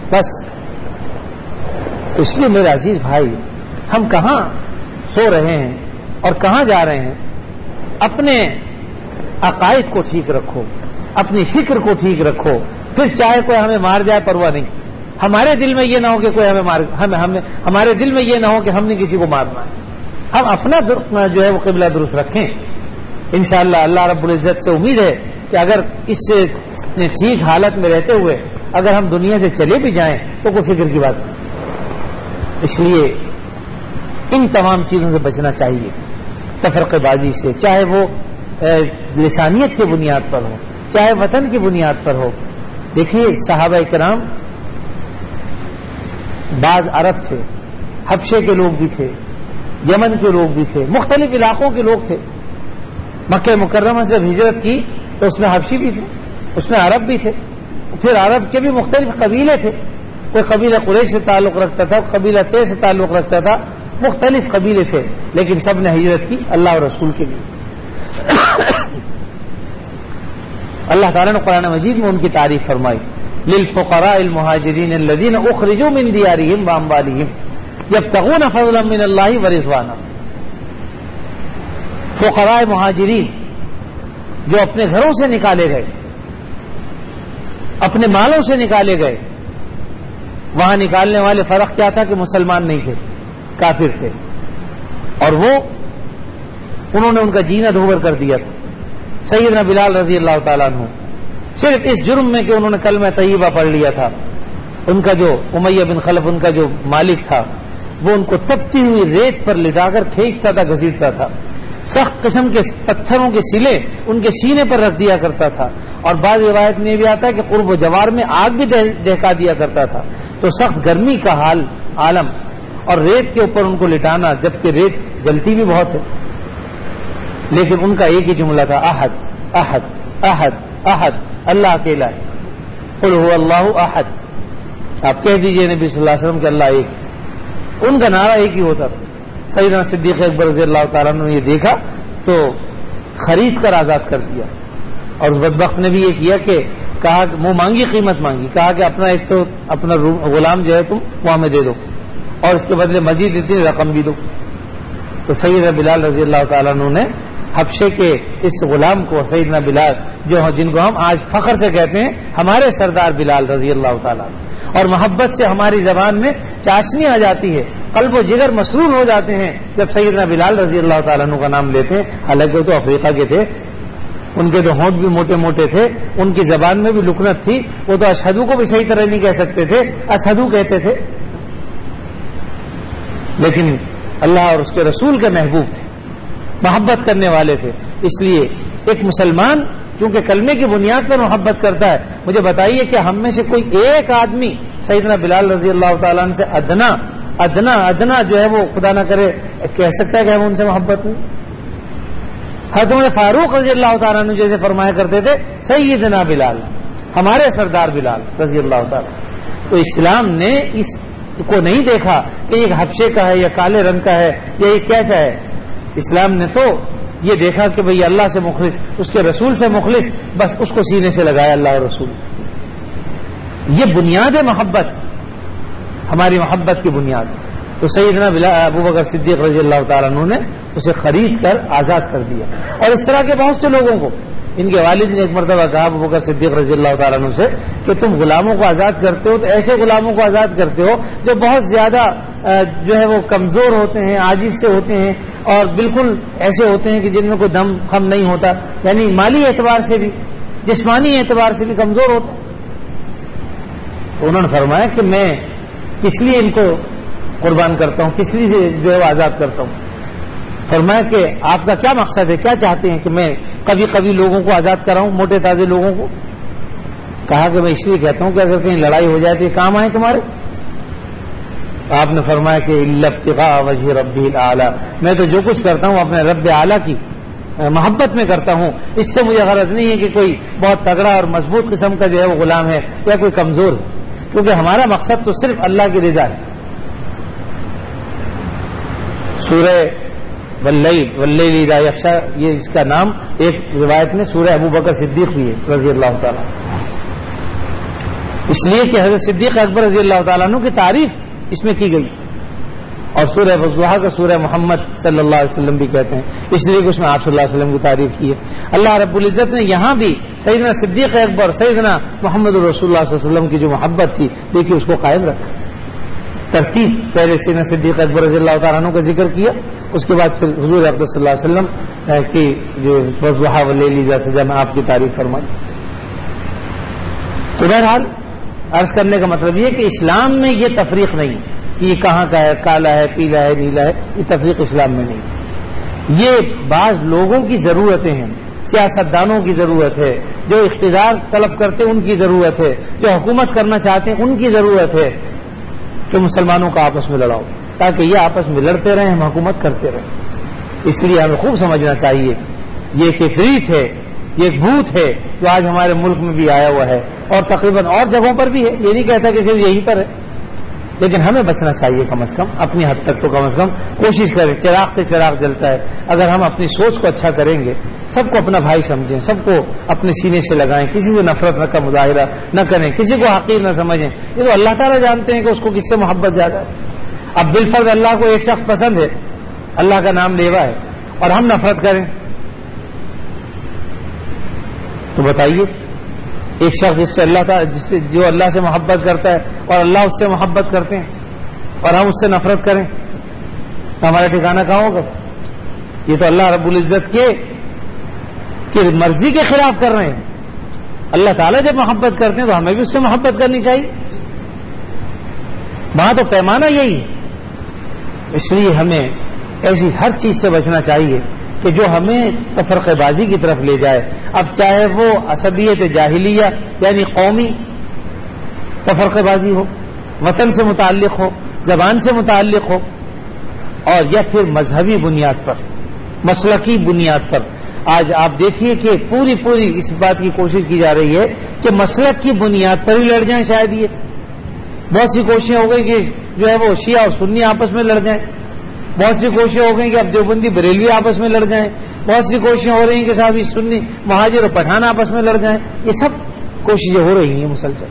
بس. تو اس لیے میرے عزیز بھائی، ہم کہاں سو رہے ہیں اور کہاں جا رہے ہیں؟ اپنے عقائد کو ٹھیک رکھو، اپنی فکر کو ٹھیک رکھو، پھر چاہے کوئی ہمیں مار جائے پرواہ نہیں. ہمارے دل میں یہ نہ ہو کہ کوئی ہمیں مار ہم, ہم ہمارے دل میں یہ نہ ہو کہ ہم نے کسی کو مارنا ہے. ہم اپنا جو ہے وہ قبلہ درست رکھیں. انشاءاللہ اللہ رب العزت سے امید ہے کہ اگر اس سے ٹھیک حالت میں رہتے ہوئے اگر ہم دنیا سے چلے بھی جائیں تو کوئی فکر کی بات نہیں. اس لیے ان تمام چیزوں سے بچنا چاہیے، تفرقہ بازی سے، چاہے وہ لسانیت کی بنیاد پر ہو، چاہے وطن کی بنیاد پر ہو. دیکھیے صحابہ کرام بعض عرب تھے، حبشے کے لوگ بھی تھے، یمن کے لوگ بھی تھے، مختلف علاقوں کے لوگ تھے. مکہ مکرمہ سے ہجرت کی تو اس میں حبشی بھی تھے، اس میں عرب بھی تھے، پھر عرب کے بھی مختلف قبیلے تھے. کوئی قبیلہ قریش سے تعلق رکھتا تھا، قبیلہ طے سے تعلق رکھتا تھا، مختلف قبیلے تھے، لیکن سب نے ہجرت کی اللہ اور رسول کے لیے. اللہ تعالیٰ نے قرآن مجید میں ان کی تعریف فرمائی، للفقراء المہاجرین الذین اخرجوا من دیارہم واموالہم یبتغون فضلا من اللہ ورضوانا. فقراء مہاجرین جو اپنے گھروں سے نکالے گئے، اپنے مالوں سے نکالے گئے. وہاں نکالنے والے فرق کیا تھا کہ مسلمان نہیں تھے، کافر تھے، اور وہ انہوں نے ان کا جینا دھوبر کر دیا تھا. سیدنا بلال رضی اللہ تعالیٰ عنہ صرف اس جرم میں کہ انہوں نے کلمہ طیبہ پڑھ لیا تھا، ان کا جو امیہ بن خلف ان کا جو مالک تھا وہ ان کو تپتی ہوئی ریت پر لٹا کر کھینچتا تھا، گھسیٹتا تھا. سخت قسم کے پتھروں کے سلے ان کے سینے پر رکھ دیا کرتا تھا، اور بعض روایت میں بھی آتا ہے کہ قرب و جوار میں آگ بھی دہکا دیا کرتا تھا. تو سخت گرمی کا حال عالم، اور ریت کے اوپر ان کو لٹانا، جبکہ ریت جلتی بھی بہت ہے. لیکن ان کا ایک ہی جملہ تھا، احد احد احد احد، اللہ اکیلا ہے. قل هو اللہ احد. آپ کہہ دیجئے نبی صلی اللہ علیہ وسلم کہ اللہ ایک. ان کا نعرہ ایک ہی ہوتا تھا. سیدنا صدیق اکبر رضی اللہ تعالیٰ نے یہ دیکھا تو خرید کر آزاد کر دیا، اور اس بدبخت نے بھی یہ کیا کہ کہا منہ مانگی قیمت مانگی، کہا کہ اپنا ایک تو اپنا غلام جو ہے تم وہ ہمیں دے دو اور اس کے بدلے مزید اتنی رقم بھی دو. تو سیدنا بلال رضی اللہ تعالیٰ عنہ نے حبشے کے اس غلام کو، سیدنا بلال جو جن کو ہم آج فخر سے کہتے ہیں ہمارے سردار بلال رضی اللہ تعالیٰ عنہ، اور محبت سے ہماری زبان میں چاشنی آ جاتی ہے، قلب و جگر مسرور ہو جاتے ہیں جب سیدنا بلال رضی اللہ تعالیٰ عنہ کا نام لیتے ہیں. حالانکہ وہ تو افریقہ کے تھے، ان کے تو ہونٹ بھی موٹے موٹے تھے، ان کی زبان میں بھی لکنت تھی، وہ تو اشہدو کو بھی صحیح طرح نہیں کہہ سکتے تھے، اشہدو کہتے تھے. لیکن اللہ اور اس کے رسول کے محبوب تھے، محبت کرنے والے تھے. اس لیے ایک مسلمان چونکہ کلمے کی بنیاد پر محبت کرتا ہے. مجھے بتائیے کہ ہم میں سے کوئی ایک آدمی سیدنا بلال رضی اللہ تعالیٰ عنہ سے ادنا ادنا ادنا جو ہے وہ خدا نہ کرے کہہ سکتا ہے کہ ہم ان سے محبت نہیں؟ حضرت عمر فاروق رضی اللہ تعالیٰ عنہ جیسے فرمایا کرتے تھے سیدنا بلال، ہمارے سردار بلال رضی اللہ تعالیٰ. تو اسلام نے اس کو نہیں دیکھا کہ یہ حبشے کا ہے یا کالے رنگ کا ہے یا یہ کیسا ہے. اسلام نے تو یہ دیکھا کہ بھئی اللہ سے مخلص، اس کے رسول سے مخلص، بس اس کو سینے سے لگایا اللہ اور رسول. یہ بنیاد ہے محبت، ہماری محبت کی بنیاد. تو سیدنا ابو بکر صدیق رضی اللہ تعالیٰ عنہ نے اسے خرید کر آزاد کر دیا. اور اس طرح کے بہت سے لوگوں کو، ان کے والد نے ایک مرتبہ کہا ابو بکر صدیق رضی اللہ تعالیٰ عنہ سے کہ تم غلاموں کو آزاد کرتے ہو تو ایسے غلاموں کو آزاد کرتے ہو جو بہت زیادہ جو ہے وہ کمزور ہوتے ہیں، عاجز سے ہوتے ہیں، اور بالکل ایسے ہوتے ہیں کہ جن میں کوئی دم خم نہیں ہوتا، یعنی مالی اعتبار سے بھی جسمانی اعتبار سے بھی کمزور ہوتا. تو انہوں نے فرمایا کہ میں کس لیے ان کو قربان کرتا ہوں، کس لیے جو ہے وہ آزاد کرتا ہوں. فرمایا کہ آپ کا کیا مقصد ہے، کیا چاہتے ہیں کہ میں کبھی کبھی لوگوں کو آزاد کراؤں، موٹے تازے لوگوں کو؟ کہا کہ میں اس لیے کہتا ہوں کہ اگر کہیں لڑائی ہو جائے تو یہ کام آئے تمہارے. آپ نے فرمایا کہ ابتغاء وجہ ربی الاعلیٰ، میں تو جو کچھ کرتا ہوں اپنے رب اعلیٰ کی محبت میں کرتا ہوں. اس سے مجھے غرض نہیں ہے کہ کوئی بہت تگڑا اور مضبوط قسم کا جو ہے وہ غلام ہے یا کوئی کمزور ہے، کیونکہ ہمارا مقصد تو صرف اللہ کی رضا ہے. سورہ واللیل واللیل اذا یغشی، یہ اس کا نام ایک روایت میں سورہ ابو بکر صدیق بھی ہے رضی اللہ تعالیٰ. اس لیے کہ حضرت صدیق اکبر رضی اللہ تعالیٰ عنہ کی تعریف اس میں کی گئی، اور سورہ والضحیٰ کا سورہ محمد صلی اللہ علیہ وسلم بھی کہتے ہیں، اس لیے کہ اس میں آپ صلی اللہ علیہ وسلم کی تعریف کی ہے۔ اللہ رب العزت نے یہاں بھی سیدنا صدیق اکبر سیدنا محمد رسول اللہ صلی اللہ علیہ وسلم کی جو محبت تھی دیکھیے اس کو قائم رکھا، ترتیب پہلے سیدنا صدیق اکبر رضی اللہ تعالیٰ عنہ کا ذکر کیا، اس کے بعد پھر حضور اقدس صلی اللہ علیہ وسلم کی جو والضحیٰ واللیل اذا سجی میں آپ کی تعریف فرمائی۔ تو بہرحال عرض کرنے کا مطلب یہ کہ اسلام میں یہ تفریق نہیں کہ یہ کہاں کا ہے، کالا ہے، پیلا ہے، نیلا ہے، یہ تفریق اسلام میں نہیں۔ یہ بعض لوگوں کی ضرورتیں ہیں، سیاستدانوں کی ضرورت ہے، جو اقتدار طلب کرتے ہیں ان کی ضرورت ہے، جو حکومت کرنا چاہتے ہیں ان کی ضرورت ہے کہ مسلمانوں کا آپس میں لڑاؤ، تاکہ یہ آپس میں لڑتے رہیں، ہم حکومت کرتے رہیں۔ اس لیے ہمیں خوب سمجھنا چاہیے یہ ایک عفریت ہے، یہ ایک بھوت ہے جو آج ہمارے ملک میں بھی آیا ہوا ہے، اور تقریباً اور جگہوں پر بھی ہے، یہ نہیں کہتا کہ صرف یہیں پر ہے، لیکن ہمیں بچنا چاہیے کم از کم، اپنی حد تک تو کم از کم کوشش کریں۔ چراغ سے چراغ جلتا ہے، اگر ہم اپنی سوچ کو اچھا کریں گے، سب کو اپنا بھائی سمجھیں، سب کو اپنے سینے سے لگائیں، کسی سے نفرت کا مظاہرہ نہ کریں، کسی کو حقیر نہ سمجھیں، یہ تو اللہ تعالیٰ جانتے ہیں کہ اس کو کس سے محبت زیادہ ہے۔ اب بالفرض اللہ کو ایک شخص پسند ہے، اللہ کا نام لیوا ہے، اور ہم نفرت کریں تو بتائیے، ایک شخص جس سے اللہ تعالیٰ جس سے جو اللہ سے محبت کرتا ہے اور اللہ اس سے محبت کرتے ہیں اور ہم اس سے نفرت کریں تو ہمارا ٹھکانہ کہاں ہوگا؟ یہ تو اللہ رب العزت کے کی مرضی کے خلاف کر رہے ہیں۔ اللہ تعالیٰ جب محبت کرتے ہیں تو ہمیں بھی اس سے محبت کرنی چاہیے، وہاں تو پیمانہ یہی ہے۔ اس لیے ہمیں ایسی ہر چیز سے بچنا چاہیے کہ جو ہمیں تفرقہ بازی کی طرف لے جائے، اب چاہے وہ عصبیت جاہلیہ یعنی قومی تفرقہ بازی ہو، وطن سے متعلق ہو، زبان سے متعلق ہو، اور یا پھر مذہبی بنیاد پر، مسلکی بنیاد پر۔ آج آپ دیکھیے کہ پوری پوری اس بات کی کوشش کی جا رہی ہے کہ مسلک کی بنیاد پر ہی لڑ جائیں، شاید یہ بہت سی کوششیں ہو گئی کہ جو ہے وہ شیعہ اور سنی آپس میں لڑ جائیں، بہت سی کوششیں ہو گئی کہ اب دیوبندی بریلوی آپس میں لڑ جائیں، بہت سی کوششیں ہو رہی ہیں کہ صاحب سنی مہاجر اور پٹھان آپس میں لڑ جائیں، یہ سب کوششیں ہو رہی ہیں مسلسل۔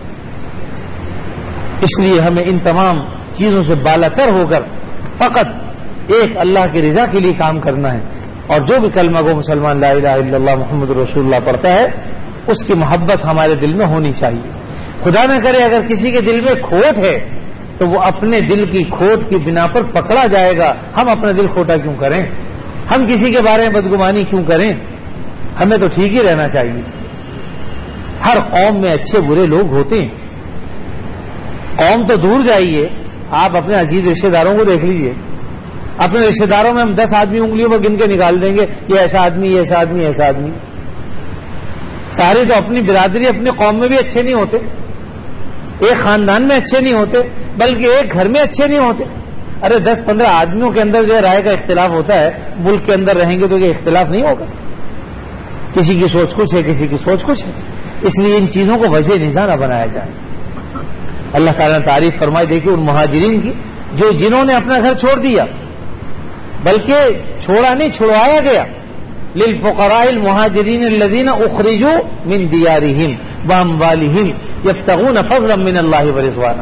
اس لیے ہمیں ان تمام چیزوں سے بالاتر ہو کر فقط ایک اللہ کی رضا کے لیے کام کرنا ہے، اور جو بھی کلمہ گو مسلمان لا الہ الا اللہ محمد رسول اللہ پڑھتا ہے اس کی محبت ہمارے دل میں ہونی چاہیے۔ خدا نہ کرے اگر کسی کے دل میں کھوٹ ہے تو وہ اپنے دل کی کھوٹ کی بنا پر پکڑا جائے گا۔ ہم اپنا دل کھوٹا کیوں کریں؟ ہم کسی کے بارے میں بدگمانی کیوں کریں؟ ہمیں تو ٹھیک ہی رہنا چاہیے۔ ہر قوم میں اچھے برے لوگ ہوتے ہیں، قوم تو دور جائیے، آپ اپنے عزیز رشتے داروں کو دیکھ لیجئے، اپنے رشتے داروں میں ہم دس آدمی انگلیوں پر گن کے نکال دیں گے، یہ ایسا آدمی، یہ ایسا آدمی، ایسا آدمی۔ سارے تو اپنی برادری اپنی قوم میں بھی اچھے نہیں ہوتے، ایک خاندان میں اچھے نہیں ہوتے، بلکہ ایک گھر میں اچھے نہیں ہوتے۔ ارے دس پندرہ آدمیوں کے اندر جو ہے رائے کا اختلاف ہوتا ہے، ملک کے اندر رہیں گے تو یہ اختلاف نہیں ہوگا، کسی کی سوچ کچھ ہے، کسی کی سوچ کچھ ہے۔ اس لیے ان چیزوں کو وجہ نظام نہ بنایا جائے۔ اللہ تعالیٰ نے تعریف فرمائی دیکھیے ان مہاجرین کی جو جنہوں نے اپنا گھر چھوڑ دیا، بلکہ چھوڑا نہیں چھڑوایا گیا، للفقراء المہاجرین الذین اخرجوا من دیارہم واموالہم یبتغون فضلا من اللہ ورضوانا۔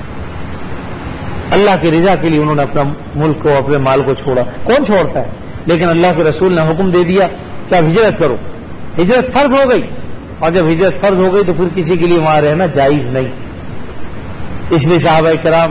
اللہ کی رضا کے لیے انہوں نے اپنا ملک کو، اپنے مال کو چھوڑا۔ کون چھوڑتا ہے؟ لیکن اللہ کے رسول نے حکم دے دیا کہ آپ ہجرت کرو، ہجرت فرض ہو گئی، اور جب ہجرت فرض ہو گئی تو پھر کسی کے لیے وہاں رہنا جائز نہیں۔ اس لیے صحابہ کرام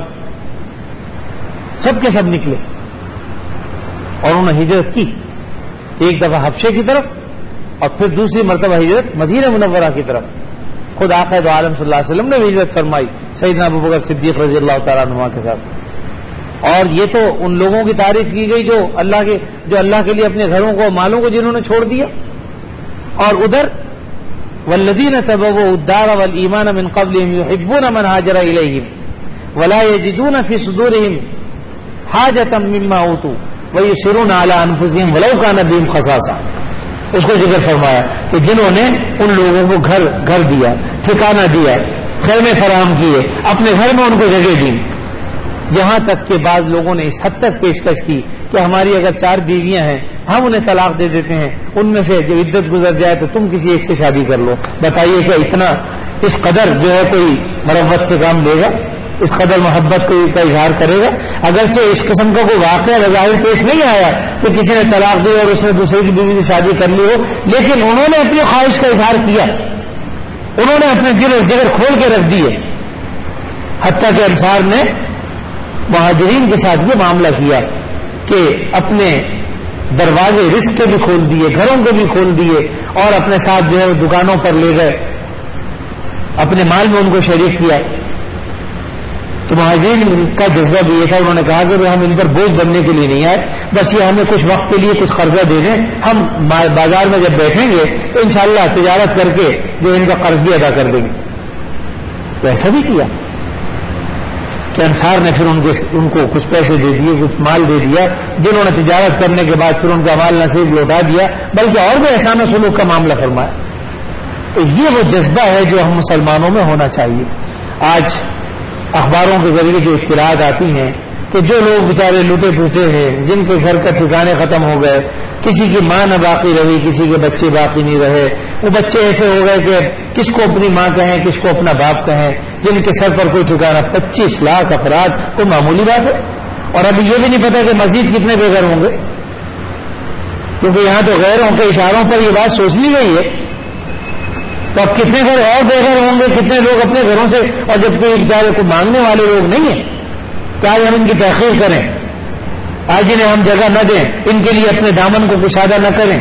سب کے سب نکلے اور انہوں نے ہجرت کی، ایک دفعہ حبشے کی طرف اور پھر دوسری مرتبہ ہجرت مدینہ منورہ کی طرف۔ خود آقا دو عالم صلی اللہ علیہ وسلم نے بھی ہجرت فرمائی سیدنا ابوبکر صدیق رضی اللہ تعالیٰ عنہ کے ساتھ۔ اور یہ تو ان لوگوں کی تعریف کی گئی جو اللہ کے جو اللہ کے لیے اپنے گھروں کو، مالوں کو جنہوں نے چھوڑ دیا۔ اور ادھر والذین تبوؤوا الدار والایمان من قبلهم يحبون من هاجر الیہم ولا یجدون فی صدورهم حاجة مما اوتوا ویؤثرون علی انفسهم ولو کان بهم خصاصہ۔ اس کو ذکر فرمایا کہ جنہوں نے ان لوگوں کو گھر گھر دیا، ٹھکانہ دیا، خیمے فراہم کیے، اپنے گھر میں ان کو جگہ دی، یہاں تک کہ بعض لوگوں نے اس حد تک پیشکش کی کہ ہماری اگر چار بیویاں ہیں ہم انہیں طلاق دے دیتے ہیں، ان میں سے جو عدت گزر جائے تو تم کسی ایک سے شادی کر لو۔ بتائیے کہ اتنا اس قدر جو ہے کوئی مروت سے کام لے گا، اس قدر محبت کا اظہار کرے گا. اگرچہ اس قسم کا کوئی واقعہ بظاہر پیش نہیں آیا کہ کسی نے طلاق دی اور اس نے دوسرے کی بیوی سے شادی کر لی ہو، لیکن انہوں نے اپنی خواہش کا اظہار کیا، انہوں نے اپنے دل اور جگر کھول کے رکھ دیے. حتیٰ کہ انصار نے مہاجرین کے ساتھ یہ معاملہ کیا کہ اپنے دروازے رزق کے بھی کھول دیے، گھروں کے بھی کھول دیے، اور اپنے ساتھ جو ہے وہ دکانوں پر لے گئے، اپنے مال میں ان کو شریک کیا. تو مہاجرین کا جذبہ بھی یہ تھا، انہوں نے کہا کہ ہم ان پر بوجھ بننے کے لیے نہیں آئے، بس یہ ہمیں کچھ وقت کے لیے کچھ قرضہ دے دیں، ہم بازار میں جب بیٹھیں گے تو انشاءاللہ تجارت کر کے جو ان کا قرض بھی ادا کر دیں گے. تو ایسا بھی کیا کہ انصار نے پھر ان کو ان کو کچھ پیسے دے دیے، کچھ مال دے دیا، جنہوں نے تجارت کرنے کے بعد پھر ان کا مال نصیب لوٹا دیا، بلکہ اور بھی احسان و سلوک کا معاملہ فرمایا. تو یہ وہ جذبہ ہے جو ہم مسلمانوں میں ہونا چاہیے. آج اخباروں کے ذریعے جو اطلاعات آتی ہیں کہ جو لوگ بیچارے لوٹے پھوٹے ہیں، جن کے گھر کا ٹھکانے ختم ہو گئے، کسی کی ماں نہ باقی رہی، کسی کے بچے باقی نہیں رہے، وہ بچے ایسے ہو گئے کہ کس کو اپنی ماں کہیں، کس کو اپنا باپ کہیں، جن کے سر پر کوئی ٹھکانا. پچیس لاکھ افراد کوئی معمولی بات ہے؟ اور ابھی یہ بھی نہیں پتا کہ مزید کتنے بے گھر ہوں گے، کیونکہ یہاں تو غیروں کے اشاروں پر یہ بات سوچ لی گئی ہے. تو اب کتنے گھر اور بے گھر ہوں گے، کتنے لوگ اپنے گھروں سے، اور جب کوئی بیچارے کو مانگنے والے لوگ نہیں ہیں، کیا ہم ان کی تحقیر کریں، آج انہیں ہم جگہ نہ دیں، ان کے لیے اپنے دامن کو کشادہ نہ کریں؟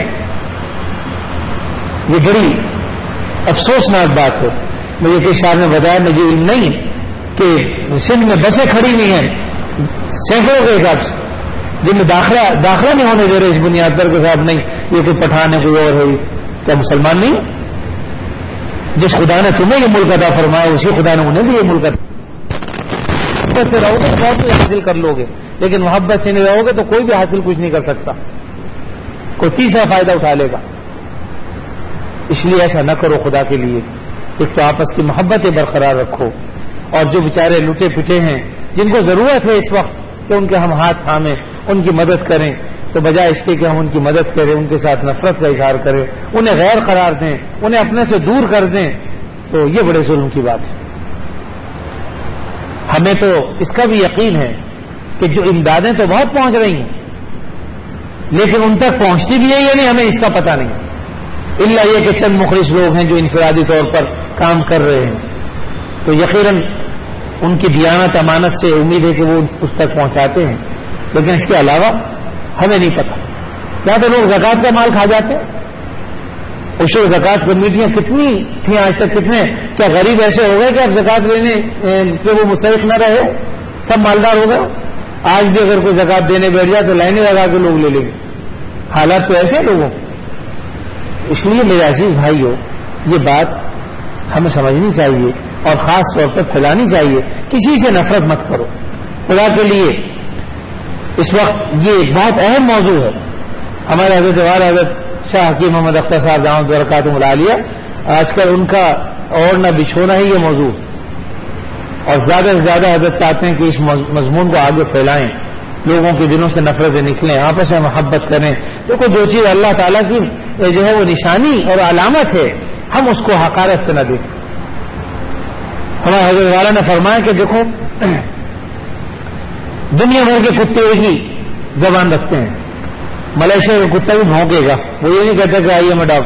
یہ بڑی افسوسناک بات ہے. مجھے کسی صاحب نے بتایا، مجھے علم نہیں کہ سندھ میں بسیں کھڑی ہوئی ہیں سینکڑوں کے حساب سے، جن میں داخلہ داخلہ نہیں ہونے دے رہے اس بنیاد پر کہ صاحب نہیں یہ کوئی پٹھان ہے، کوئی اور ہے. کیا مسلمان نہیں؟ جس خدا نے تمہیں یہ ملک عطا فرمایا اسی خدا نے انہیں بھی یہ ملک عطا. محبت سے رہو گے تو بہت کچھ حاصل کر لو گے، لیکن محبت سے نہیں رہو گے تو کوئی بھی حاصل کچھ نہیں کر سکتا، کوئی تیسرا فائدہ اٹھا لے گا. اس لیے ایسا نہ کرو خدا کے لیے. ایک تو آپس کی محبتیں برقرار رکھو، اور جو بیچارے لٹے پٹے ہیں جن کو ضرورت ہے اس وقت کہ ان کے ہم ہاتھ تھامیں، ان کی مدد کریں، تو بجائے اس کے کہ ہم ان کی مدد کریں، ان کے ساتھ نفرت کا اظہار کریں، انہیں غیر قرار دیں، انہیں اپنے سے دور کر دیں، تو یہ بڑے ظلم کی بات ہے. ہمیں تو اس کا بھی یقین ہے کہ جو امدادیں تو بہت پہنچ رہی ہیں، لیکن ان تک پہنچتی بھی ہے یا نہیں ہمیں اس کا پتہ نہیں، الا یہ کہ چند مخلص لوگ ہیں جو انفرادی طور پر کام کر رہے ہیں. تو یقیناً ان کی دیانت امانت سے امید ہے کہ وہ اس تک پہنچاتے ہیں، لیکن اس کے علاوہ ہمیں نہیں پتا. کیا تو لوگ زکوٰۃ کا مال کھا جاتے ہیں. عشر زکوٰۃ کمیٹیاں کتنی تھیں آج تک، کتنے کیا غریب ایسے ہو گئے کہ اب زکوٰۃ لینے پہ وہ مستحق نہ رہے، سب مالدار ہو گئے. آج بھی اگر کوئی زکوٰۃ دینے بیٹھ جائے تو لائنیں لگا کے لوگ لے لیں گے. حالات تو ایسے لوگوں. اس لیے میرے عزیز بھائیو، یہ بات ہمیں سمجھنی چاہیے اور خاص طور پر پھیلانی چاہیے. کسی سے نفرت مت کرو خدا کے لیے. اس وقت یہ ایک بہت اہم موضوع ہے. ہمارے حضرت والا حضرت شاہ حکیم محمد اختر صاحب دامت برکاتہم العالیہ، آج کل ان کا اوڑھنا بچھونا ہی یہ موضوع، اور زیادہ سے زیادہ حضرت چاہتے ہیں کہ اس مضمون کو آگے پھیلائیں، لوگوں کے دلوں سے نفرتیں نکلیں، آپس میں محبت کریں. دیکھو جو چیز اللہ تعالیٰ کی جو ہے وہ نشانی اور علامت ہے، ہم اس کو حقارت سے نہ دیکھیں. ہمارے حضرت والا نے فرمایا کہ دیکھو دنیا بھر کے کتے ایک ہی زبان رکھتے ہیں. ملیشیا کا کتا بھی بھونکے گا، وہ یہ نہیں کہتا کہ آئیے میں ڈاگ،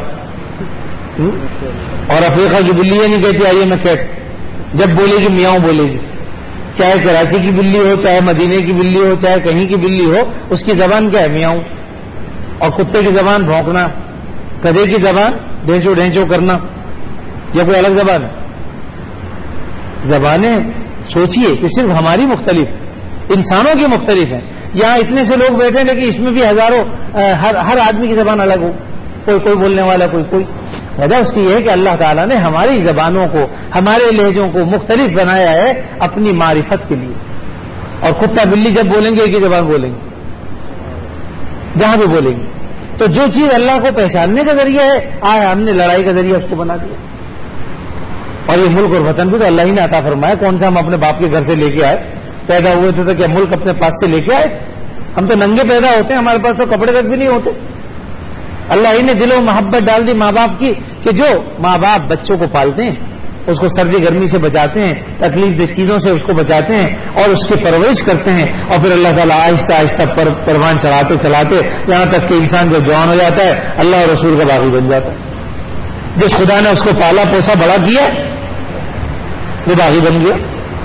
اور افریقہ کی بلی یہ نہیں کہتی آئیے میں کیٹ. جب بولے گی میاؤں بولے گی، چاہے کراچی کی بلی ہو، چاہے مدینے کی بلی ہو، چاہے کہیں کی بلی ہو، اس کی زبان کیا ہے؟ میاؤں. اور کتے کی زبان بھونکنا، گدھے کی زبان ڈھینچو ڈھینچو کرنا، یا کوئی الگ زبان ہے؟ زبانیں سوچیے کہ صرف ہماری مختلف، انسانوں کی مختلف ہیں. یہاں اتنے سے لوگ بیٹھے لیکن اس میں بھی ہزاروں، ہر ہر آدمی کی زبان الگ ہو، کوئی کوئی بولنے والا، کوئی کوئی. وجہ اس کی یہ ہے کہ اللہ تعالیٰ نے ہماری زبانوں کو، ہمارے لہجوں کو مختلف بنایا ہے اپنی معرفت کے لیے. اور کتا بلی جب بولیں گے ایک ہی زبان بولیں گے جہاں بھی بولیں گے. تو جو چیز اللہ کو پہچاننے کا ذریعہ ہے، آج ہم نے لڑائی کا ذریعہ اس کو بنا دیا. اور یہ ملک اور وطن بھی تو اللہ ہی نے عطا فرمایا. کون سا ہم اپنے باپ کے گھر سے لے کے آئے، پیدا ہوئے تھے تو کیا ملک اپنے پاس سے لے کے آئے؟ ہم تو ننگے پیدا ہوتے ہیں، ہمارے پاس تو کپڑے تک بھی نہیں ہوتے. اللہ ہی نے دلوں میں محبت ڈال دی ماں باپ کی کہ جو ماں باپ بچوں کو پالتے ہیں، اس کو سردی گرمی سے بچاتے ہیں، تکلیف دہ چیزوں سے اس کو بچاتے ہیں اور اس کی پرورش کرتے ہیں، اور پھر اللہ تعالیٰ آہستہ آہستہ پر پروان چڑھاتے چلاتے یہاں تک کہ انسان جب جوان ہو جاتا ہے اللہ اور رسول کا باغی بن جاتا ہے۔ جس خدا نے اس کو پالا پوسا بڑا کیا وہ باغی بن گیا۔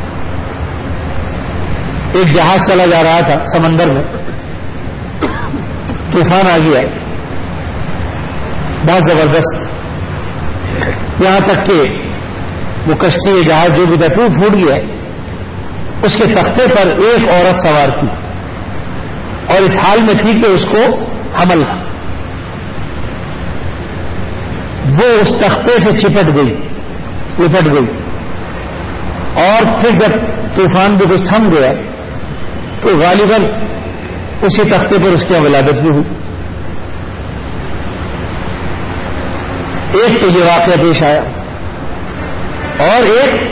ایک جہاز چلا جا رہا تھا سمندر میں، طوفان آ گیا بہت زبردست، یہاں تک کہ وہ کشتی جہاز جو بھی تھا ٹوٹ پھوٹ گیا۔ اس کے تختے پر ایک عورت سوار تھی اور اس حال میں تھی کہ اس کو حمل تھا، وہ اس تختے سے چپٹ گئی لپٹ گئی، اور پھر جب طوفان بھی کچھ تھم گیا تو غالباً اسی تختے پر اس کی ولادت بھی ہوئی۔ ایک تو یہ واقعہ پیش آیا، اور ایک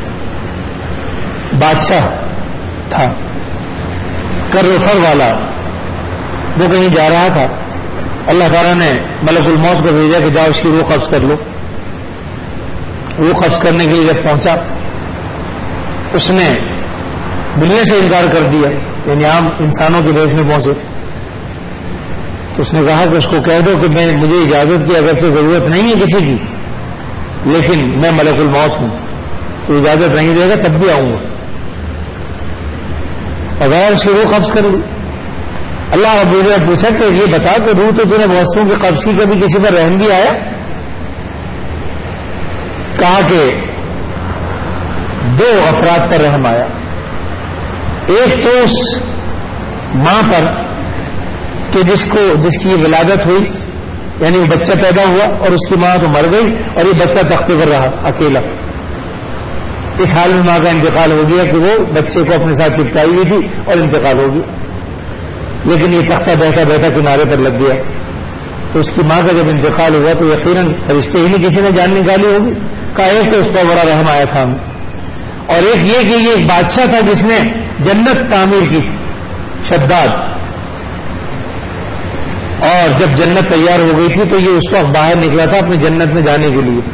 بادشاہ تھا کروفر والا، وہ کہیں جا رہا تھا، اللہ تعالیٰ نے ملک الموت کو بھیجا کہ جاؤ اس کی روح قبض کر لو۔ روح قبض کرنے کے لیے جب پہنچا اس نے ملنے سے انکار کر دیا، یعنی عام انسانوں کے بھیس میں پہنچے تو اس نے کہا کہ اس کو کہہ دو کہ میں مجھے اجازت کی اگرچہ ضرورت نہیں ہے کسی کی، لیکن میں ملک الموت ہوں، تو اجازت نہیں دے گا تب بھی آؤں گا۔ اگر اس کی روح قبض کر لی، اللہ رب العزت نے پوچھا کہ یہ بتا کہ روح تو تھی بہت سوں کی قبض کی، کبھی کسی پر رحم بھی آیا؟ کہا کہ دو افراد پر رحم آیا، ایک تو اس ماں پر کہ جس کو جس کی ولادت ہوئی، یعنی وہ بچہ پیدا ہوا اور اس کی ماں تو مر گئی اور یہ بچہ تختے پر رہا اکیلا۔ اس حال میں ماں کا انتقال ہو گیا کہ وہ بچے کو اپنے ساتھ چپکائی ہوئی تھی اور انتقال ہو گیا، لیکن یہ تختہ بیٹھا بیٹھا کنارے پر لگ گیا۔ تو اس کی ماں کا جب انتقال ہوا تو یقیناً فرشتے ہی نہیں کسی نے جان نکالی ہوگی۔ کہا ایک تو اس پر بڑا رحم آیا تھا ہمیں، اور ایک یہ کہ یہ ایک بادشاہ تھا جس نے جنت تعمیر کی تھی، شداد، اور جب جنت تیار ہو گئی تھی تو یہ اس وقت باہر نکلا تھا اپنی جنت میں جانے کے لیے۔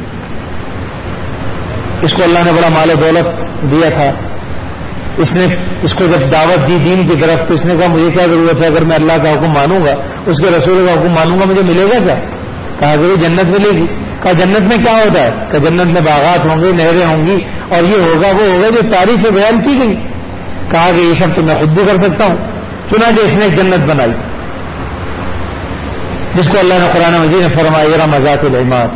اس کو اللہ نے بڑا مال و دولت دیا تھا، اس نے اس کو جب دعوت دی دین کی طرف تو اس نے کہا مجھے کیا ضرورت ہے، اگر میں اللہ کا حکم مانوں گا، اس کے رسول کا حکم مانوں گا، مجھے ملے گا کیا؟ کہا کہ جنت ملے گی۔ کہا جنت میں کیا ہوتا ہے؟ کہ جنت میں باغات ہوں گے، نہریں ہوں گی، اور یہ ہوگا وہ ہوگا جو تعریف بیان کی گئی۔ کہا کہ یہ سب تو میں خود بھی کر سکتا ہوں۔ چنانچہ اس نے ایک جنت بنائی جس کو اللہ نے قرآن مجید میں فرمایا ارم ذات العماد،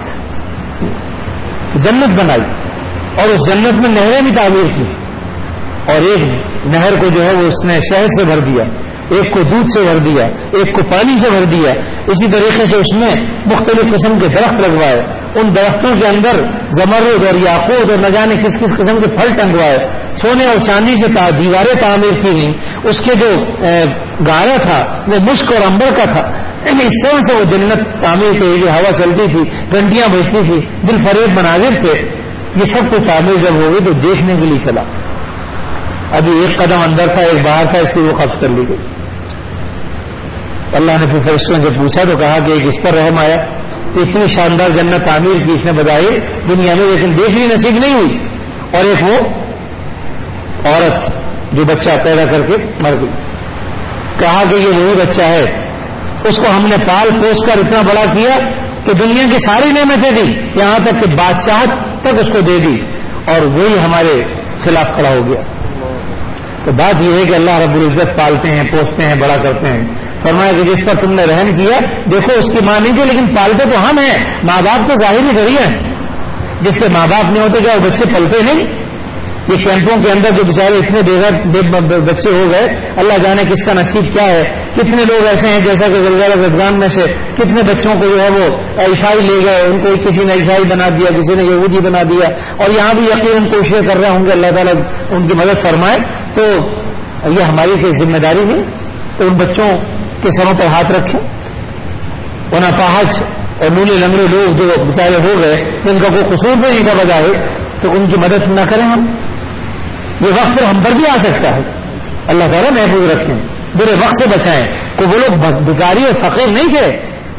جنت بنائی اور اس جنت میں نہریں بھی تعمیر کی، اور ایک نہر کو جو ہے وہ اس نے شہد سے بھر دیا، ایک کو دودھ سے بھر دیا، ایک کو پانی سے بھر دیا۔ اسی طریقے سے اس میں مختلف قسم کے درخت لگوائے، ان درختوں کے اندر زمرد اور یاقوت اور نہ جانے کس کس قسم کے پھل ٹنگوائے، سونے اور چاندی سے دیواریں تعمیر کی گئیں، اس کے جو گارا تھا وہ مشک اور عنبر کا تھا۔ اس طرح سے وہ جنت تعمیر کی گئی، ہوا چلتی تھی، گھنٹیاں بجتی تھی، دل فریب مناظر تھے۔ یہ سب کچھ تعمیر جب ہو گئی تو دیکھنے کے لیے چلا، ابھی ایک قدم اندر تھا ایک باہر تھا، اس کی وہ قبض کر لی گئی۔ اللہ نے پھر فرشتوں نے جب پوچھا تو کہا کہ ایک اس پر رحم آیا، اتنی شاندار جنت تعمیر کی اس نے بتائی دنیا میں، لیکن دیکھنی نصیب نہیں ہوئی، اور ایک وہ عورت جو بچہ پیدا کر کے مر گئی۔ کہا کہ یہ وہی بچہ ہے، اس کو ہم نے پال پوس کر اتنا بڑا کیا کہ دنیا کی ساری نعمتیں دی، یہاں تک کہ بادشاہت تک اس کو دے دی، اور وہی ہمارے خلاف کھڑا ہو گیا۔ تو بات یہ ہے کہ اللہ رب العزت پالتے ہیں، پوستے ہیں، بڑا کرتے ہیں۔ فرمایا کہ جس پر تم نے رحم کیا، دیکھو اس کی ماں نہیں تھی لیکن پالتے تو ہم ہیں، ماں باپ تو ظاہری ذریعہ ہیں۔ جس کے ماں باپ نہیں ہوتے کیا وہ بچے پلتے نہیں؟ یہ کیمپوں کے اندر جو بیچارے اتنے بے بچے ہو گئے، اللہ جانے کس کا نصیب کیا ہے۔ کتنے لوگ ایسے ہیں جیسا کہ زلزلہ افغان میں سے کتنے بچوں کو جو ہے وہ عیسائی لے گئے، ان کو کسی نے عیسائی بنا دیا، کسی نے یہودی بنا دیا، اور یہاں بھی یقیناً کوششیں کر رہے ہوں گے اللہ تعالیٰ ان کی مدد فرمائے۔ تو یہ ہماری کوئی ذمہ داری نہیں تو ان بچوں کے سروں پر ہاتھ رکھیں۔ ان اپاہج اور نولے لنگڑے لوگ جو بیچارے ہو گئے جن کا کوئی قصور بھی نہیں تھا بجائے، تو ان کی مدد نہ کریں ہم؟ یہ وقت ہم پر بھی آ سکتا ہے، اللہ تعالیٰ محفوظ رکھیں، برے وقت سے بچائیں۔ کہ وہ لوگ بھکاری اور فقیر نہیں تھے،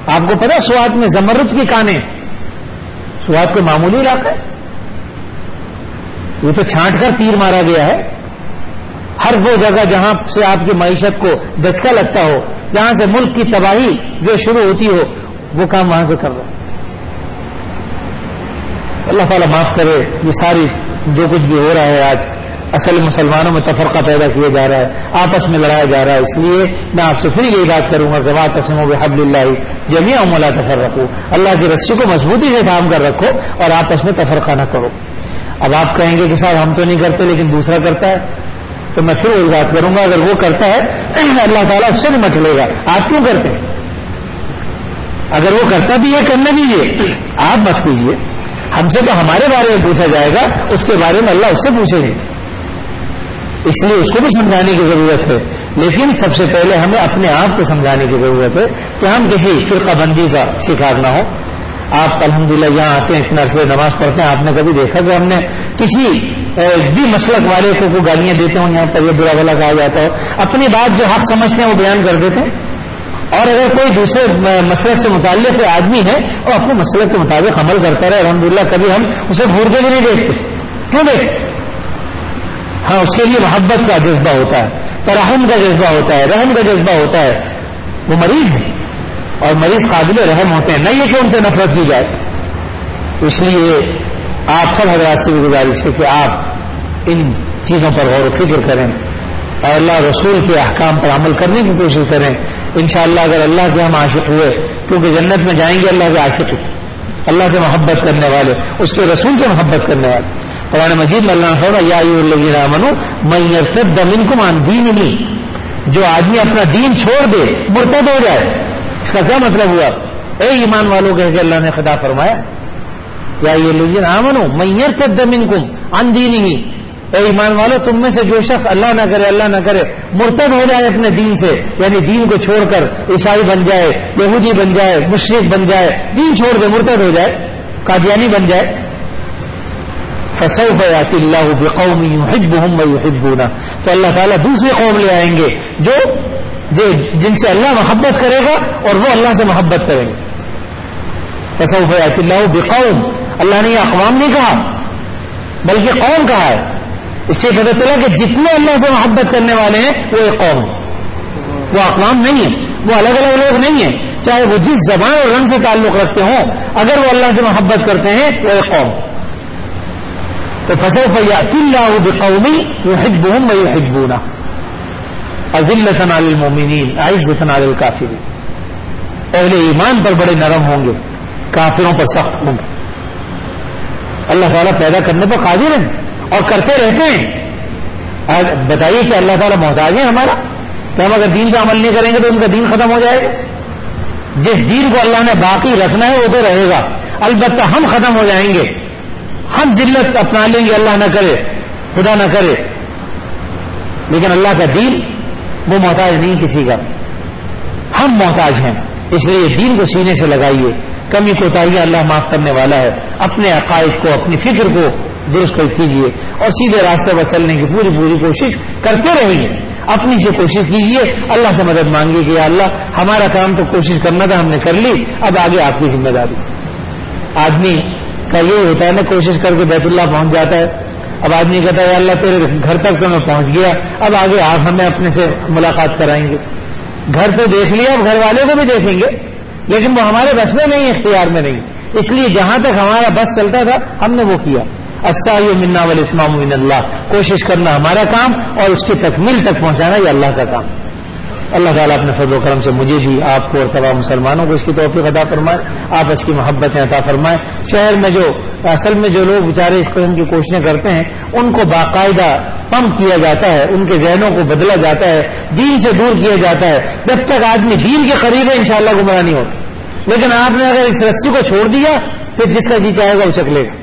آپ کو پتا سوات میں زمرد کی کانیں، سوات کوئی معمولی علاقہ ہے؟ یہ تو چھانٹ کر تیر مارا گیا ہے. ہر وہ جگہ جہاں سے آپ کی معیشت کو دھچکا لگتا ہو، جہاں سے ملک کی تباہی جو شروع ہوتی ہو، وہ کام وہاں سے کر رہا ہے. اللہ تعالیٰ معاف کرے. یہ ساری جو کچھ بھی ہو رہا ہے آج، اصل مسلمانوں میں تفرقہ پیدا کیا جا رہا ہے، آپس میں لڑایا جا رہا ہے. اس لیے میں آپ سے پھر یہی بات کروں گا کہ واعتصموا بحبل اللہ جمیعا ولا تفرقوا، اللہ کی رسی کو مضبوطی سے تھام کر رکھو اور آپس میں تفرقہ نہ کرو. اب آپ کہیں گے کہ صاحب ہم تو نہیں کرتے لیکن دوسرا کرتا ہے، تو میں پھر وہی بات کروں گا، اگر وہ کرتا ہے اللہ تعالیٰ اس سے بھی مچ لے گا. آپ کیوں کرتے ہیں؟ اگر وہ کرتا بھی ہے کرنے دیجیے، آپ مت کیجیے. ہم سے تو ہمارے بارے میں پوچھا جائے گا، اس کے بارے میں اللہ اس سے پوچھے گے. اس لیے اس کو بھی سمجھانے کی ضرورت ہے، لیکن سب سے پہلے ہمیں اپنے آپ کو سمجھانے کی ضرورت ہے کہ ہم کسی فرقہ بندی کا شکار نہ ہو. آپ الحمدللہ یہاں آتے ہیں، اتنا عرصے نماز پڑھتے ہیں، آپ نے کبھی دیکھا کہ ہم نے کسی بھی مسلک والے کو کو گالیاں دیتے ہوں، یہاں پر یہ برا بھلا کہا جاتا ہو؟ اپنی بات جو حق سمجھتے ہیں وہ بیان کر دیتے ہیں. اور اگر کوئی دوسرے مسلک سے متعلق کوئی آدمی ہے اور اپنے مسلک کے مطابق عمل کرتا رہے، الحمدللہ کبھی ہم اسے گھور کے بھی نہیں دیکھتے. کیوں دیکھتے؟ ہاں، اس کے لیے محبت کا جذبہ ہوتا ہے، ترحم کا جذبہ ہوتا ہے، رحم کا جذبہ ہوتا ہے. وہ مریض ہے اور مریض قابل رحم ہوتے ہیں، نہیں ہے کہ ان سے نفرت کی جائے. اس لیے آپ سب حضرات سے بھی گزارش ہے کہ آپ ان چیزوں پر غور و فکر کریں اور اللہ رسول کے احکام پر عمل کرنے کی کوشش کریں. انشاءاللہ اگر اللہ کے ہم عاشق ہوئے، کیونکہ جنت میں جائیں گے اللہ کے عاشق، اللہ سے محبت کرنے والے، اس کے رسول سے محبت کرنے والے. قرآن مجید میں اللہ نے فرمایا یا ایھا الذین آمنوا من یرتد منکم عن دینہ، جو آدمی اپنا دین چھوڑ دے، مرتد ہو جائے. اس کا کیا مطلب ہوا؟ اے ایمان والوں کہہ کے اللہ نے خطاب فرمایا یا ایھا الذین آمنوا من یرتد منکم عن دینہ، اے ایمان والو تم میں سے جو شخص اللہ نہ کرے اللہ نہ کرے مرتد ہو جائے اپنے دین سے، یعنی دین کو چھوڑ کر عیسائی بن جائے، یہودی بن جائے، مشرک بن جائے، دین چھوڑ دے، مرتد ہو جائے، قادیانی بن جائے، فسوف یأتی اللہ بقوم یحبهم ویحبونہ، تو اللہ تعالیٰ دوسری قوم لے آئیں گے جو جن سے اللہ محبت کرے گا اور وہ اللہ سے محبت کریں گے. فسوف یأتی اللہ بقوم، اللہ نے یہ اقوام نہیں کہا بلکہ قوم کہا ہے. اس سے پتہ چلا کہ جتنے اللہ سے محبت کرنے والے ہیں وہ ایک قوم ہے، وہ اقوام نہیں ہے، وہ الگ الگ لوگ نہیں ہیں، چاہے وہ جس زبان اور رنگ سے تعلق رکھتے ہوں، اگر وہ اللہ سے محبت کرتے ہیں وہ ایک قوم. تو فسوف یأتی اللہ بقوم یحبهم ویحبونہ اذلۃ علی المؤمنین اعزۃ علی الکافرین. اہل ایمان پر بڑے نرم ہوں گے، کافروں پر سخت ہوں گے. اللہ تعالیٰ پیدا کرنے پر قادر ہیں اور کرتے رہتے ہیں. آج بتائیے کہ اللہ تعالیٰ محتاج ہے ہمارا کہ ہم اگر دین کا عمل نہیں کریں گے تو ان کا دین ختم ہو جائے گا؟ جس دین کو اللہ نے باقی رکھنا ہے وہ تو رہے گا، البتہ ہم ختم ہو جائیں گے، ہم ذلت اپنا لیں گے، اللہ نہ کرے، خدا نہ کرے. لیکن اللہ کا دین وہ محتاج نہیں کسی کا، ہم محتاج ہیں. اس لیے دین کو سینے سے لگائیے، کمی کوتاہیاں اللہ معاف کرنے والا ہے. اپنے عقائد کو، اپنی فکر کو درست کیجیے اور سیدھے راستے پر چلنے کی پوری پوری کوشش کرتے رہیے. اپنی سے کوشش کیجیے، اللہ سے مدد مانگیے کہ یا اللہ ہمارا کام تو کوشش کرنا تھا، ہم نے کر لی، اب آگے آپ کی ذمہ داری. آدمی کا یہ ہوتا ہے نا، کوشش کر کے بیت اللہ پہنچ جاتا ہے، اب آدمی کہتا ہے یا اللہ تیرے گھر تک تو میں پہنچ گیا، اب آگے آپ ہمیں اپنے سے ملاقات کرائیں گے. گھر تو دیکھ لیا، اب گھر والے کو بھی دیکھیں گے، لیکن وہ ہمارے بس میں نہیں، اختیار میں نہیں. اس لیے جہاں تک ہمارا بس چلتا تھا ہم نے وہ کیا. السعی منا والاتمام من اللہ، کوشش کرنا ہمارا کام اور اس کی تکمیل تک پہنچانا یہ اللہ کا کام. اللہ تعالیٰ اپنے فضل و کرم سے مجھے بھی، آپ کو اور تمام مسلمانوں کو اس کی توفیق عطا فرمائے، آپس کی محبتیں عطا فرمائے. شہر میں جو اصل میں جو لوگ بیچارے اس قسم کی کوششیں کرتے ہیں ان کو باقاعدہ پمپ کیا جاتا ہے، ان کے ذہنوں کو بدلا جاتا ہے، دین سے دور کیا جاتا ہے. جب تک آدمی دین کے قریب ہے انشاءاللہ گمراہ نہیں ہوتا. لیکن آپ نے اگر اس رسی کو چھوڑ دیا پھر جس کا جی چاہے گا وہ چک لے گا.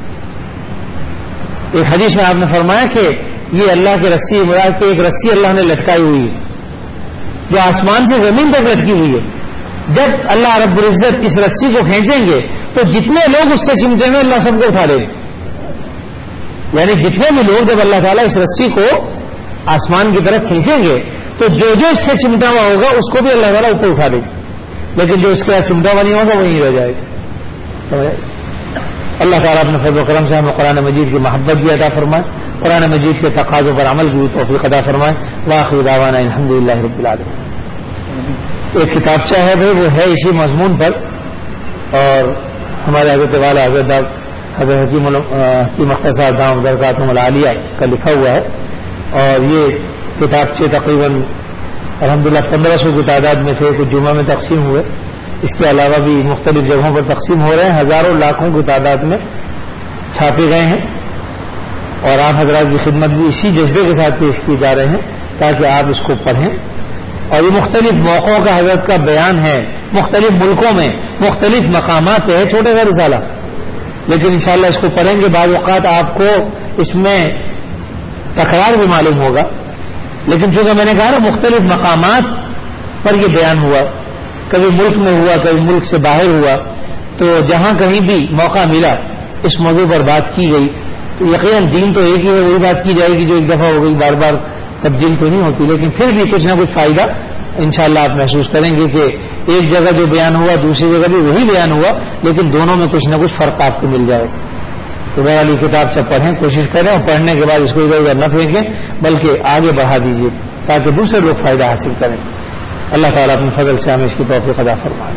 ایک حدیث میں آپ نے فرمایا کہ یہ اللہ کی رسی مراد کہ ایک رسی اللہ نے لٹکائی ہوئی ہے جو آسمان سے زمین تک لٹکی ہوئی ہے. جب اللہ رب العزت اس رسی کو کھینچیں گے تو جتنے لوگ اس سے چمٹیں گے اللہ سب کو اٹھا لیں گے. یعنی جتنے بھی لوگ جب اللہ تعالیٰ اس رسی کو آسمان کی طرف کھینچیں گے تو جو جو اس سے چمٹا ہوا ہوگا اس کو بھی اللہ تعالیٰ اوپر اٹھا دے گا. لیکن جو اس کا چمٹا بنی ہوگا وہیں رہ جائے گا. اللہ تعالیٰ اپنے فضل و کرم سے ہمیں قرآن مجید کی محبت بھی عطا فرمائے, قرآن مجید کے تقاضوں پر عمل بھی توفیق عطا فرمائے. وآخر دعوانا الحمدللہ رب العالمین. ایک کتابچہ ہے بھائی, وہ ہے اسی مضمون پر, اور ہمارے حضرت والا حضرت حضرت حکیم حکیم مختصر دام برکاتہم العالیہ کا لکھا ہوا ہے, اور یہ کتابچے تقریباً الحمدللہ پندرہ سو کی تعداد میں تھے, کچھ جمعہ میں تقسیم ہوئے, اس کے علاوہ بھی مختلف جگہوں پر تقسیم ہو رہے ہیں, ہزاروں لاکھوں کی تعداد میں چھاپے گئے ہیں, اور آپ حضرات کی خدمت بھی اسی جذبے کے ساتھ پیش کیے جا رہے ہیں تاکہ آپ اس کو پڑھیں. اور یہ مختلف موقعوں کا حضرت کا بیان ہے, مختلف ملکوں میں مختلف مقامات پہ ہے, چھوٹے کا رسالہ, لیکن انشاءاللہ اس کو پڑھیں گے. بعض اوقات آپ کو اس میں تکرار بھی معلوم ہوگا, لیکن چونکہ میں نے کہا نا مختلف مقامات پر یہ بیان ہوا, کبھی ملک میں ہوا, کبھی ملک سے باہر ہوا, تو جہاں کہیں بھی موقع ملا اس موضوع پر بات کی گئی. یقیناً دین تو ایک ہی ہے, وہی بات کی جائے گی جو ایک دفعہ ہو گئی, بار بار تبدیل تو نہیں ہوتی, لیکن پھر بھی کچھ نہ کچھ فائدہ انشاءاللہ آپ محسوس کریں گے کہ ایک جگہ جو بیان ہوا دوسری جگہ بھی وہی بیان ہوا, لیکن دونوں میں کچھ نہ کچھ فرق آپ کو مل جائے گا. تو بہرحال یہ کتاب سے پڑھیں, کوشش کریں, اور پڑھنے کے بعد اس کو ادھر ادھر نہ پھینکیں بلکہ آگے بڑھا دیجیے تاکہ دوسرے لوگ فائدہ حاصل کریں. اللہ تعالیٰ اپنے فضل سے ہمیں اس کی توفیق عطا فرمائے.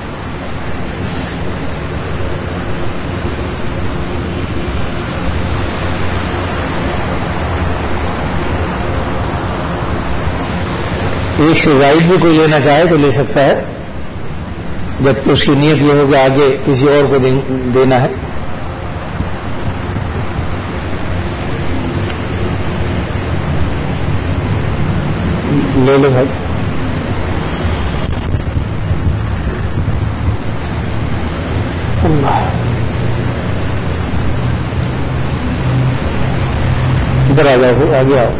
ایک سے زائد بھی کوئی لینا چاہے تو لے سکتا ہے, جبکہ اس کی نیت یہ ہو کہ آگے کسی اور کو دینا ہے. لے لو بھائی. ادھر آ جاؤ, آگے آؤ.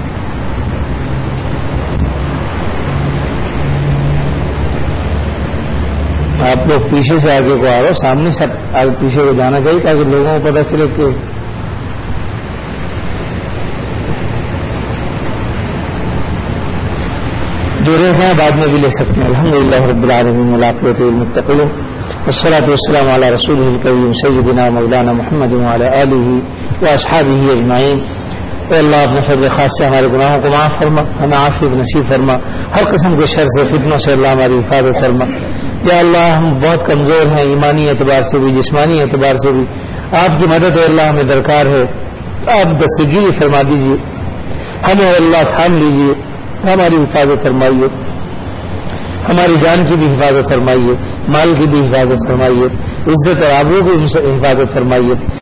آپ لوگ پیچھے سے آگے کو آ رہے ہو, سامنے سے آگے پیچھے کو جانا چاہیے تاکہ لوگوں کو پتہ چلے کہ جو رہتے ہیں بعد میں بھی لے سکتے ہیں. الحمدللہ رب العالمین والعاقبۃ للمتقین والصلاۃ والسلام علی رسولہ الکریم سیدنا مولانا محمد وعلی آلہ واصحابہ اجمعین. اے اللہ اپنے فضل خاص سے ہمارے گناہوں کو معاف فرما, ہمیں عافیت نصیب فرما, ہر قسم کے شر سے فتنوں سے اللہ ہماری حفاظت فرما. یا اللہ ہم بہت کمزور ہیں, ایمانی اعتبار سے بھی جسمانی اعتبار سے بھی, آپ کی مدد اللہ ہمیں درکار ہے. آپ دستگیری فرما دیجیے, ہمیں اللہ تھام لیجیے, ہماری حفاظت فرمائیے, ہماری جان کی بھی حفاظت فرمائیے, مال کی بھی حفاظت فرمائیے, عزت اور آبرو کی حفاظت فرمائیے.